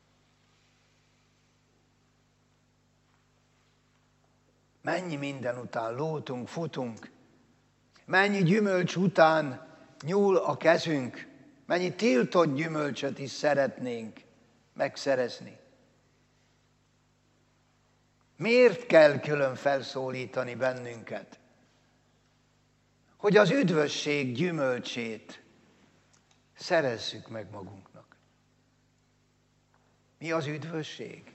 Mennyi minden után lótunk, futunk, mennyi gyümölcs után nyúl a kezünk, mennyi tiltott gyümölcsöt is szeretnénk megszerezni. Miért kell külön felszólítani bennünket, hogy az üdvösség gyümölcsét szerezzük meg magunknak? Mi az üdvösség?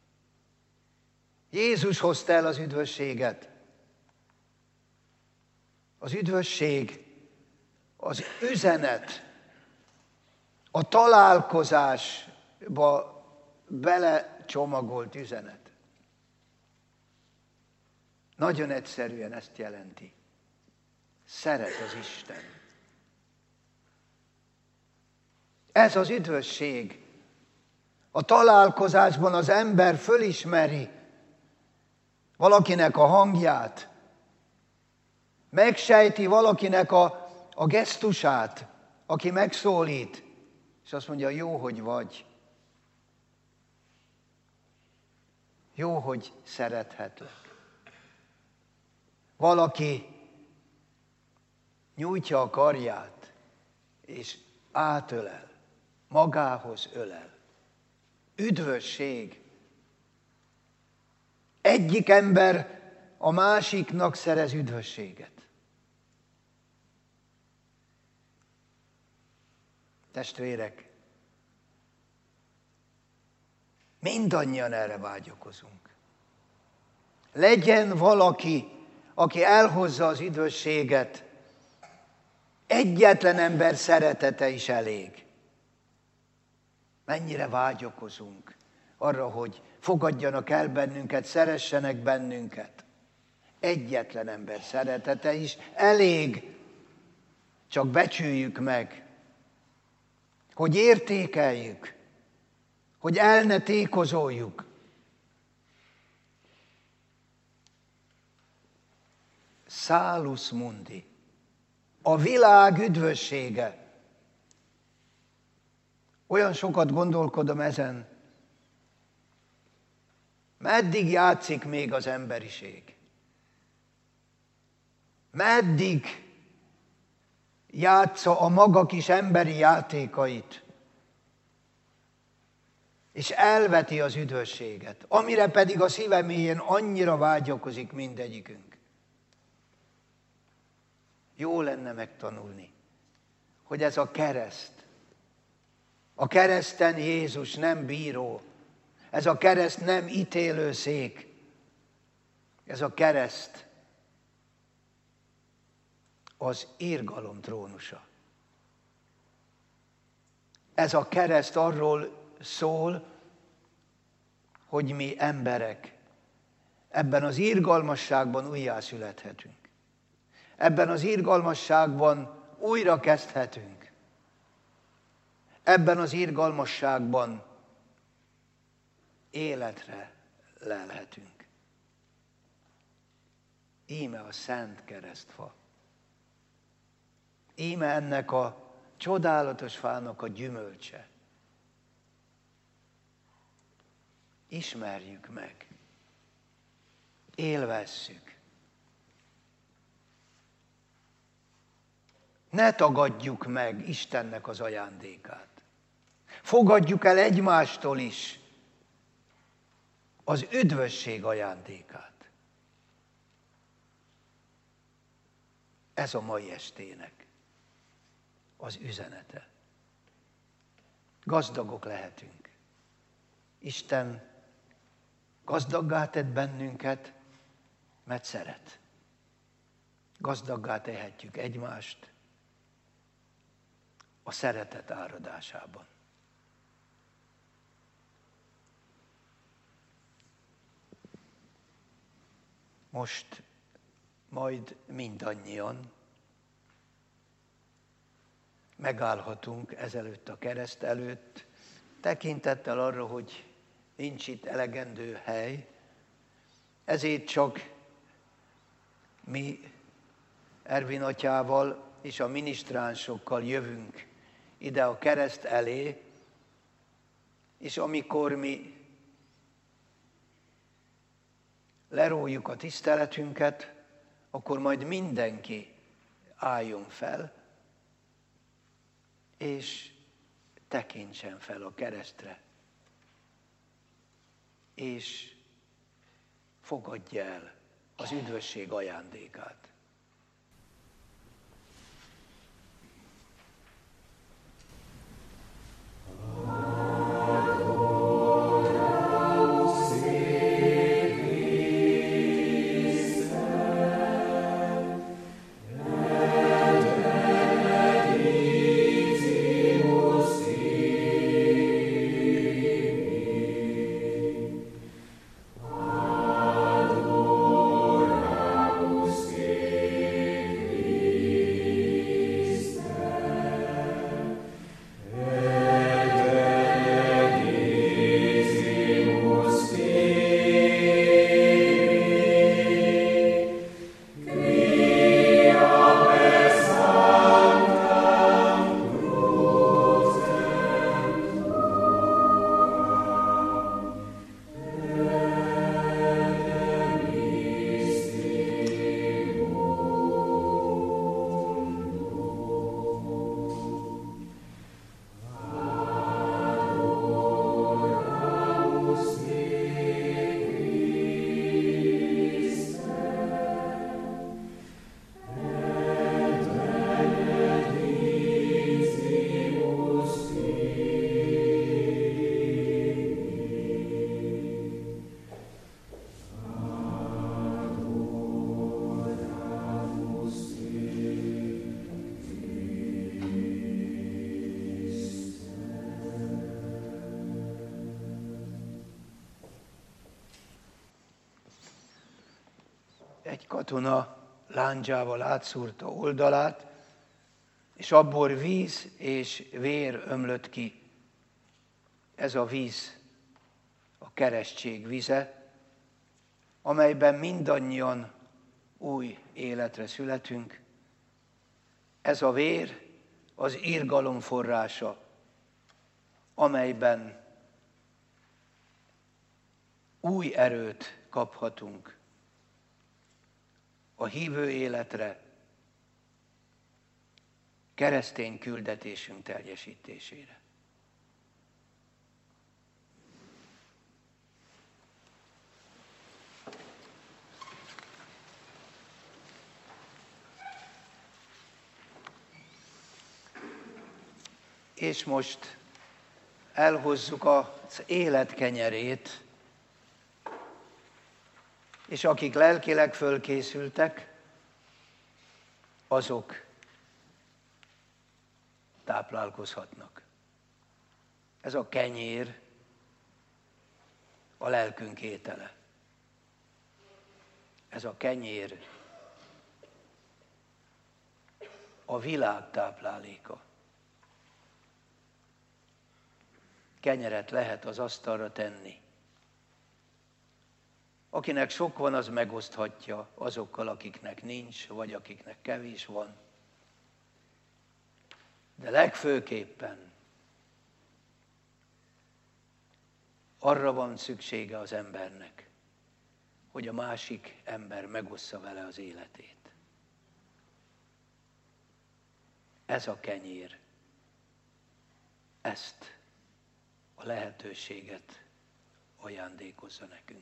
Jézus hozta el az üdvösséget. Az üdvösség, az üzenet, a találkozásba belecsomagolt üzenet. Nagyon egyszerűen ezt jelenti. Szeret az Isten. Ez az üdvösség. A találkozásban az ember fölismeri valakinek a hangját, megsejti valakinek a gesztusát, aki megszólít, és azt mondja, jó, hogy vagy. Jó, hogy szerethetlek. Valaki nyújtja a karját, és átölel, magához ölel. Üdvösség. Egyik ember a másiknak szerez üdvösséget. Testvérek, mindannyian erre vágyakozunk. Legyen valaki, aki elhozza az üdvösséget, egyetlen ember szeretete is elég. Mennyire vágyakozunk arra, hogy fogadjanak el bennünket, szeressenek bennünket. Egyetlen ember szeretete is elég, csak becsüljük meg, hogy értékeljük, hogy el ne tékozoljuk. Salus mundi, a világ üdvössége. Olyan sokat gondolkodom ezen, meddig játszik még az emberiség? Meddig játsza a maga kis emberi játékait, és elveti az üdvösséget, amire pedig a szíve mélyén annyira vágyakozik mindegyikünk. Jó lenne megtanulni, hogy ez a kereszt, a kereszten Jézus nem bíró, ez a kereszt nem ítélőszék, ez a kereszt az irgalom trónusa. Ez a kereszt arról szól, hogy mi emberek ebben az irgalmasságban újjászülethetünk. Ebben az irgalmasságban újra kezdhetünk. Ebben az irgalmasságban életre lelhetünk. Íme a szent keresztfa. Íme ennek a csodálatos fának a gyümölcse. Ismerjük meg. Élvezzük. Ne tagadjuk meg Istennek az ajándékát. Fogadjuk el egymástól is az üdvösség ajándékát. Ez a mai estének az üzenete. Gazdagok lehetünk. Isten gazdaggá tett bennünket, mert szeret. Gazdaggá tehetjük egymást a szeretet áradásában. Most majd mindannyian megállhatunk ezelőtt a kereszt előtt, tekintettel arra, hogy nincs itt elegendő hely, ezért csak mi Ervin atyával és a minisztránsokkal jövünk ide a kereszt elé, és amikor mi lerójuk a tiszteletünket, akkor majd mindenki álljon fel, és tekintsen fel a keresztre, és fogadja el az üdvösség ajándékát. egy katona lándzsával átszúrta oldalát, és abból víz és vér ömlött ki. Ez a víz a keresztség vize, amelyben mindannyian új életre születünk. Ez a vér az irgalom forrása, amelyben új erőt kaphatunk a hívő életre, keresztény küldetésünk teljesítésére. És most elhozzuk az élet kenyerét, és akik lelkileg fölkészültek, azok táplálkozhatnak. Ez a kenyér a lelkünk étele. Ez a kenyér a világ tápláléka. Kenyeret lehet az asztalra tenni. Akinek sok van, az megoszthatja azokkal, akiknek nincs, vagy akiknek kevés van. De legfőképpen arra van szüksége az embernek, hogy a másik ember megossza vele az életét. Ez a kenyér, ezt a lehetőséget ajándékozza nekünk.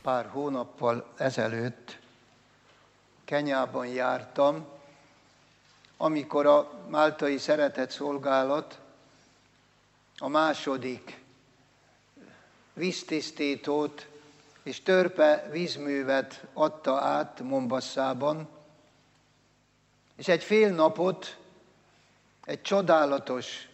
Pár hónappal ezelőtt Kenyában jártam, amikor a máltai szeretetszolgálat a második víztisztítót és törpe vízművet adta át Mombasszában, és egy fél napot egy csodálatos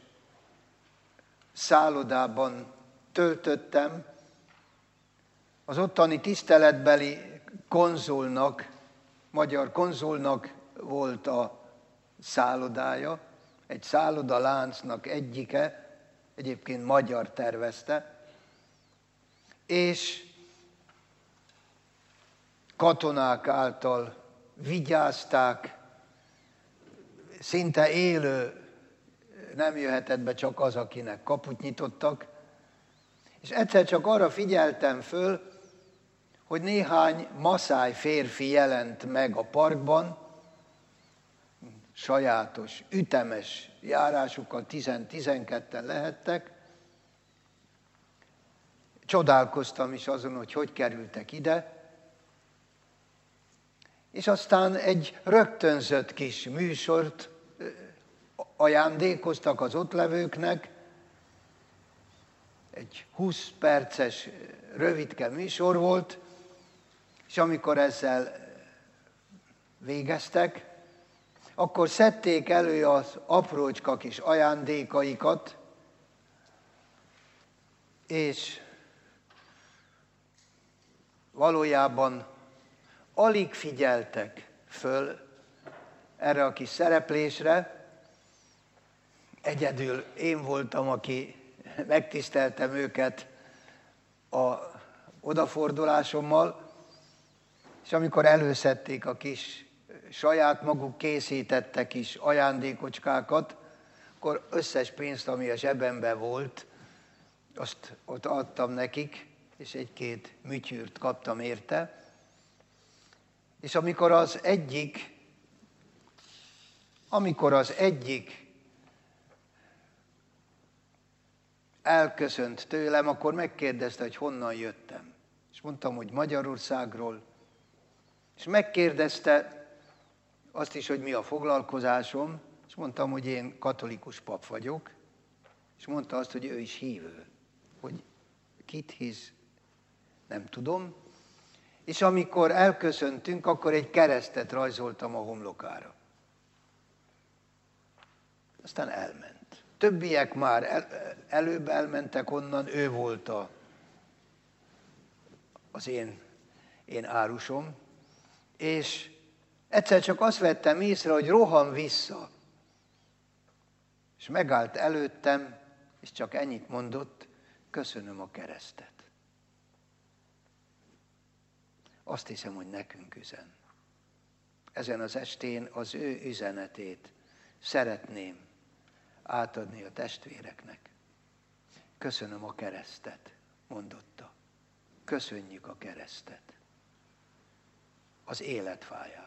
szállodában töltöttem. Az ottani tiszteletbeli konzulnak, magyar konzulnak volt a szállodája, egy szállodaláncnak egyike, egyébként magyar tervezte, és katonák által vigyázták, szinte élő, nem jöhetett be csak az, akinek kaput nyitottak, és egyszer csak arra figyeltem föl, hogy néhány maszáj férfi jelent meg a parkban, sajátos, ütemes járásukkal 10-12-en lehettek. Csodálkoztam is azon, hogy kerültek ide, és aztán egy rögtönzött kis műsort ajándékoztak az ott levőknek, egy 20 perces rövidke műsor volt, és amikor ezzel végeztek, akkor szedték elő az aprócska kis ajándékaikat, és valójában alig figyeltek föl erre a kis szereplésre. Egyedül én voltam, aki megtiszteltem őket a odafordulásommal, és amikor előszedték a kis saját maguk készítette kis ajándékocskákat, akkor összes pénzt, ami a zsebemben volt, azt ott adtam nekik, és egy-két műtyűrt kaptam érte. És amikor az egyik elköszönt tőlem, akkor megkérdezte, hogy honnan jöttem. És mondtam, hogy Magyarországról. És megkérdezte azt is, hogy mi a foglalkozásom, és mondtam, hogy én katolikus pap vagyok, és mondta azt, hogy ő is hívő. Hogy kit hisz, nem tudom. És amikor elköszöntünk, akkor egy keresztet rajzoltam a homlokára. Aztán elment. Többiek már előbb elmentek onnan, ő volt az én árusom, és egyszer csak azt vettem észre, hogy rohan vissza, és megállt előttem, és csak ennyit mondott, köszönöm a keresztet. Azt hiszem, hogy nekünk üzen. Ezen az estén az ő üzenetét szeretném átadni a testvéreknek. Köszönöm a keresztet, mondotta. Köszönjük a keresztet. Az életfáját.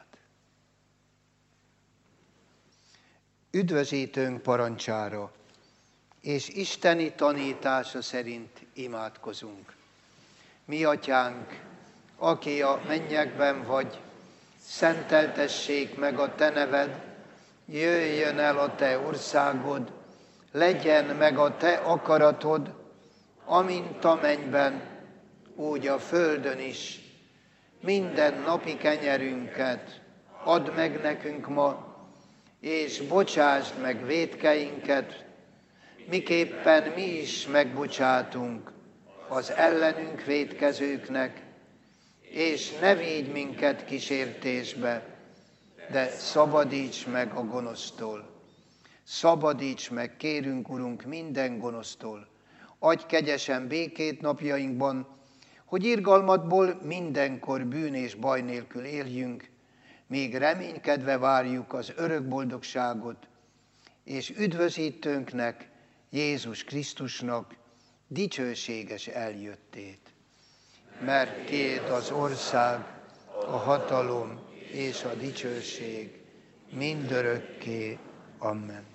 Üdvözítőnk parancsára és isteni tanítása szerint imádkozunk. Mi atyánk, aki a mennyekben vagy, szenteltessék meg a te neved, jöjjön el a te országod, legyen meg a te akaratod, amint a mennyben, úgy a földön is. Minden napi kenyerünket add meg nekünk ma, és bocsásd meg vétkeinket, miképpen mi is megbocsátunk az ellenünk vétkezőknek, és ne védj minket kísértésbe, de szabadíts meg a gonosztól. Szabadíts meg, kérünk, Urunk, minden gonosztól. Adj kegyesen békét napjainkban, hogy irgalmadból mindenkor bűn és baj nélkül éljünk, még reménykedve várjuk az örök boldogságot, és üdvözítőnknek, Jézus Krisztusnak dicsőséges eljöttét. Mert tiéd az ország, a hatalom és a dicsőség mindörökké. Amen.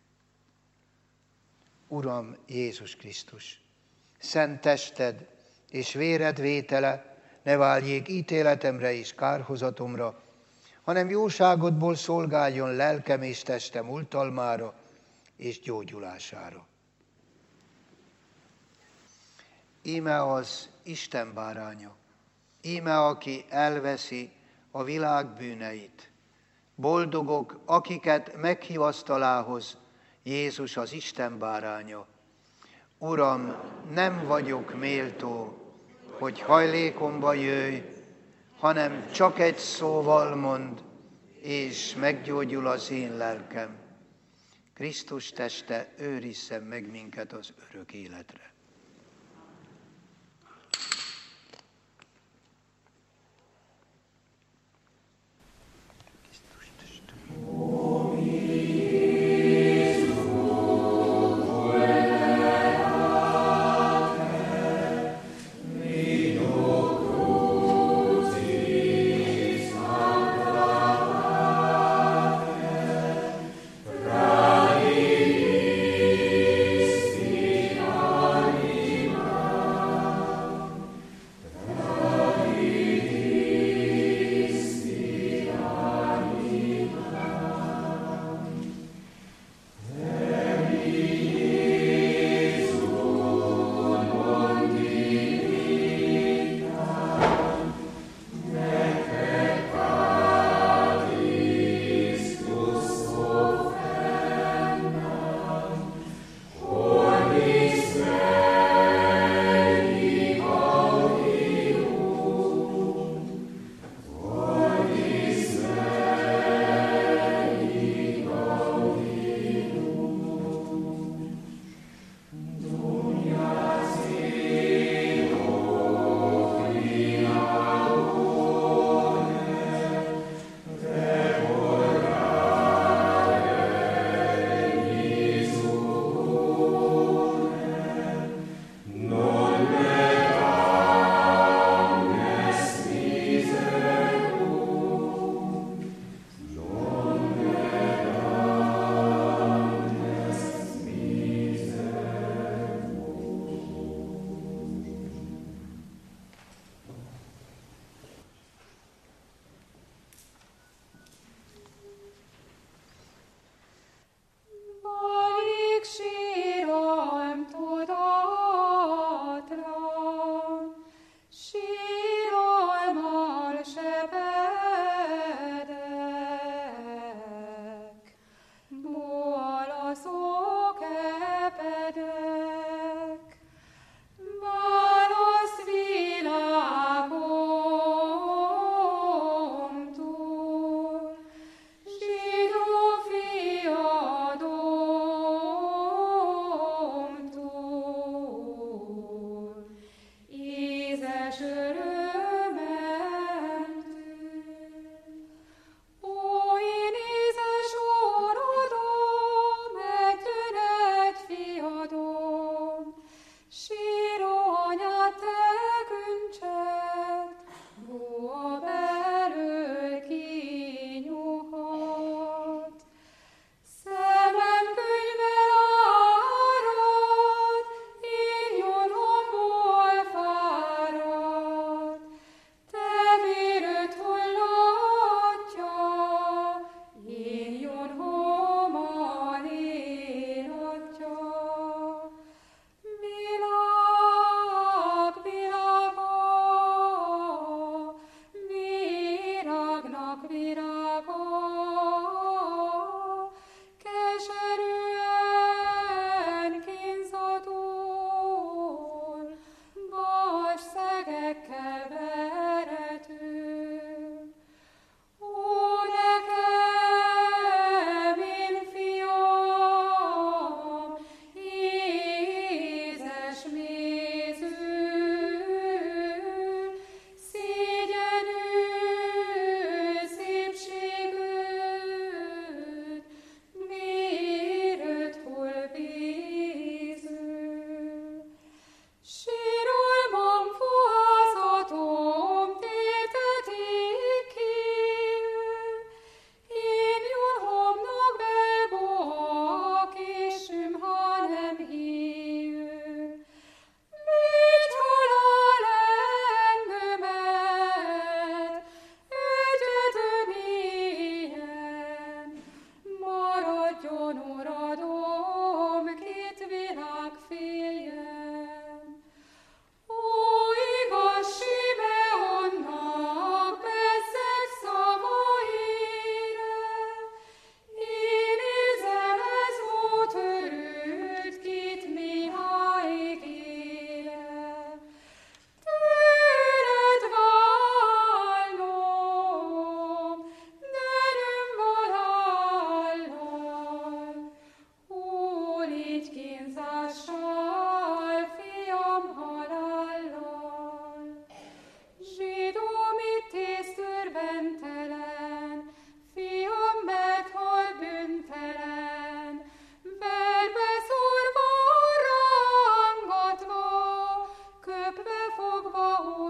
Uram Jézus Krisztus, szent tested és véred vétele ne váljék ítéletemre és kárhozatomra, hanem jóságodból szolgáljon lelkem és testem oltalmára és gyógyulására. Íme az Isten báránya, íme aki elveszi a világ bűneit. Boldogok, akiket meghívasztalához Jézus az Isten báránya. Uram, nem vagyok méltó, hogy hajlékomba jöjj, hanem csak egy szóval mondd, és meggyógyul az én lelkem. Krisztus teste őrizzen meg minket az örök életre. Christi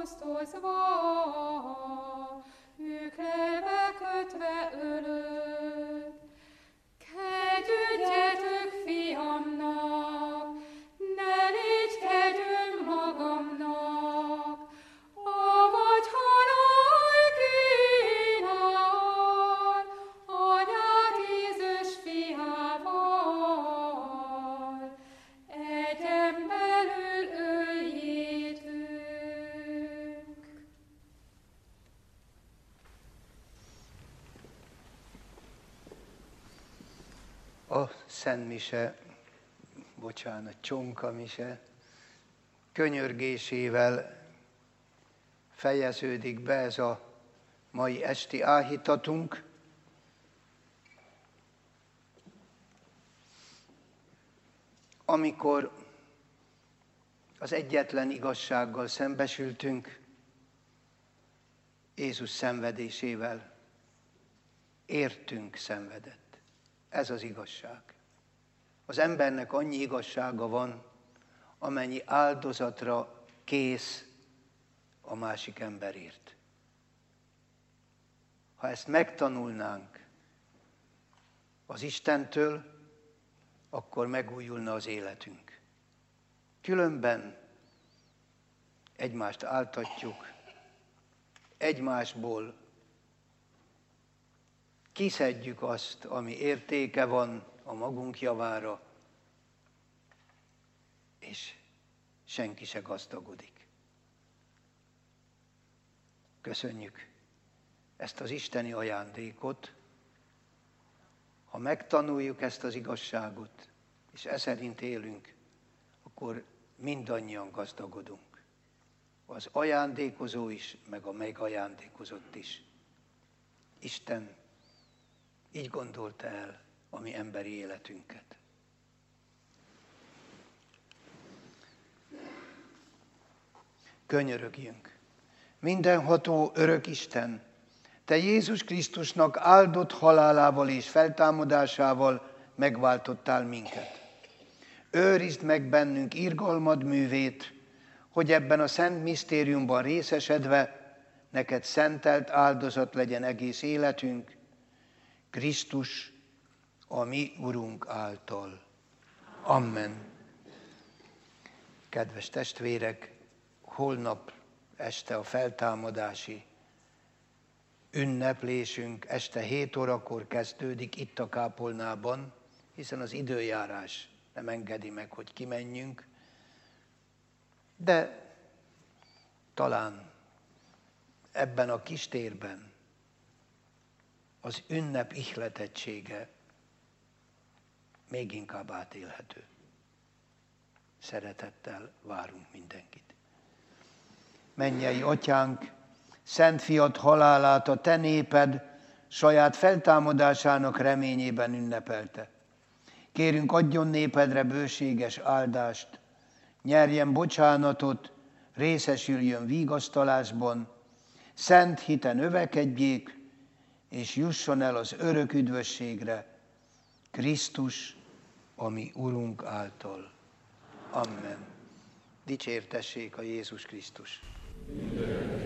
pusztozva, ők lebekötve ölött. Kegyügyetek fiamnak, ne légy kegyünk magamnak, avagy halál kínál, anyád Jézus fiával, egyen belül öljétünk. A Szent Mise, Csonka Mise könyörgésével fejeződik be ez a mai esti áhítatunk. Amikor az egyetlen igazsággal szembesültünk, Jézus szenvedésével, értünk szenvedett. Ez az igazság. Az embernek annyi igazsága van, amennyi áldozatra kész a másik emberért. Ha ezt megtanulnánk az Istentől, akkor megújulna az életünk. Különben egymást áltatjuk, egymásból kiszedjük azt, ami értéke van a magunk javára, és senki se gazdagodik. Köszönjük ezt az isteni ajándékot. Ha megtanuljuk ezt az igazságot, és e szerint élünk, akkor mindannyian gazdagodunk. Az ajándékozó is, meg a megajándékozott is. Isten így gondolta el a mi emberi életünket. Könyörögjünk. Mindenható örök Isten, Te Jézus Krisztusnak áldott halálával és feltámadásával megváltottál minket. Őrizd meg bennünk irgalmad művét, hogy ebben a szent misztériumban részesedve neked szentelt áldozat legyen egész életünk, Krisztus, a mi Urunk által. Amen. Kedves testvérek, holnap este a feltámadási ünneplésünk este 7 órakor kezdődik itt a kápolnában, hiszen az időjárás nem engedi meg, hogy kimenjünk, de talán ebben a kis térben az ünnep ihletettsége még inkább átélhető. Szeretettel várunk mindenkit. Mennyei Atyánk, Szent Fiad halálát a Te néped saját feltámadásának reményében ünnepelte. Kérünk, adjon népedre bőséges áldást, nyerjen bocsánatot, részesüljön vigasztalásban, szent hite növekedjék, és jusson el az örök üdvösségre, Krisztus, a mi Urunk által. Amen. Dicsértessék a Jézus Krisztus.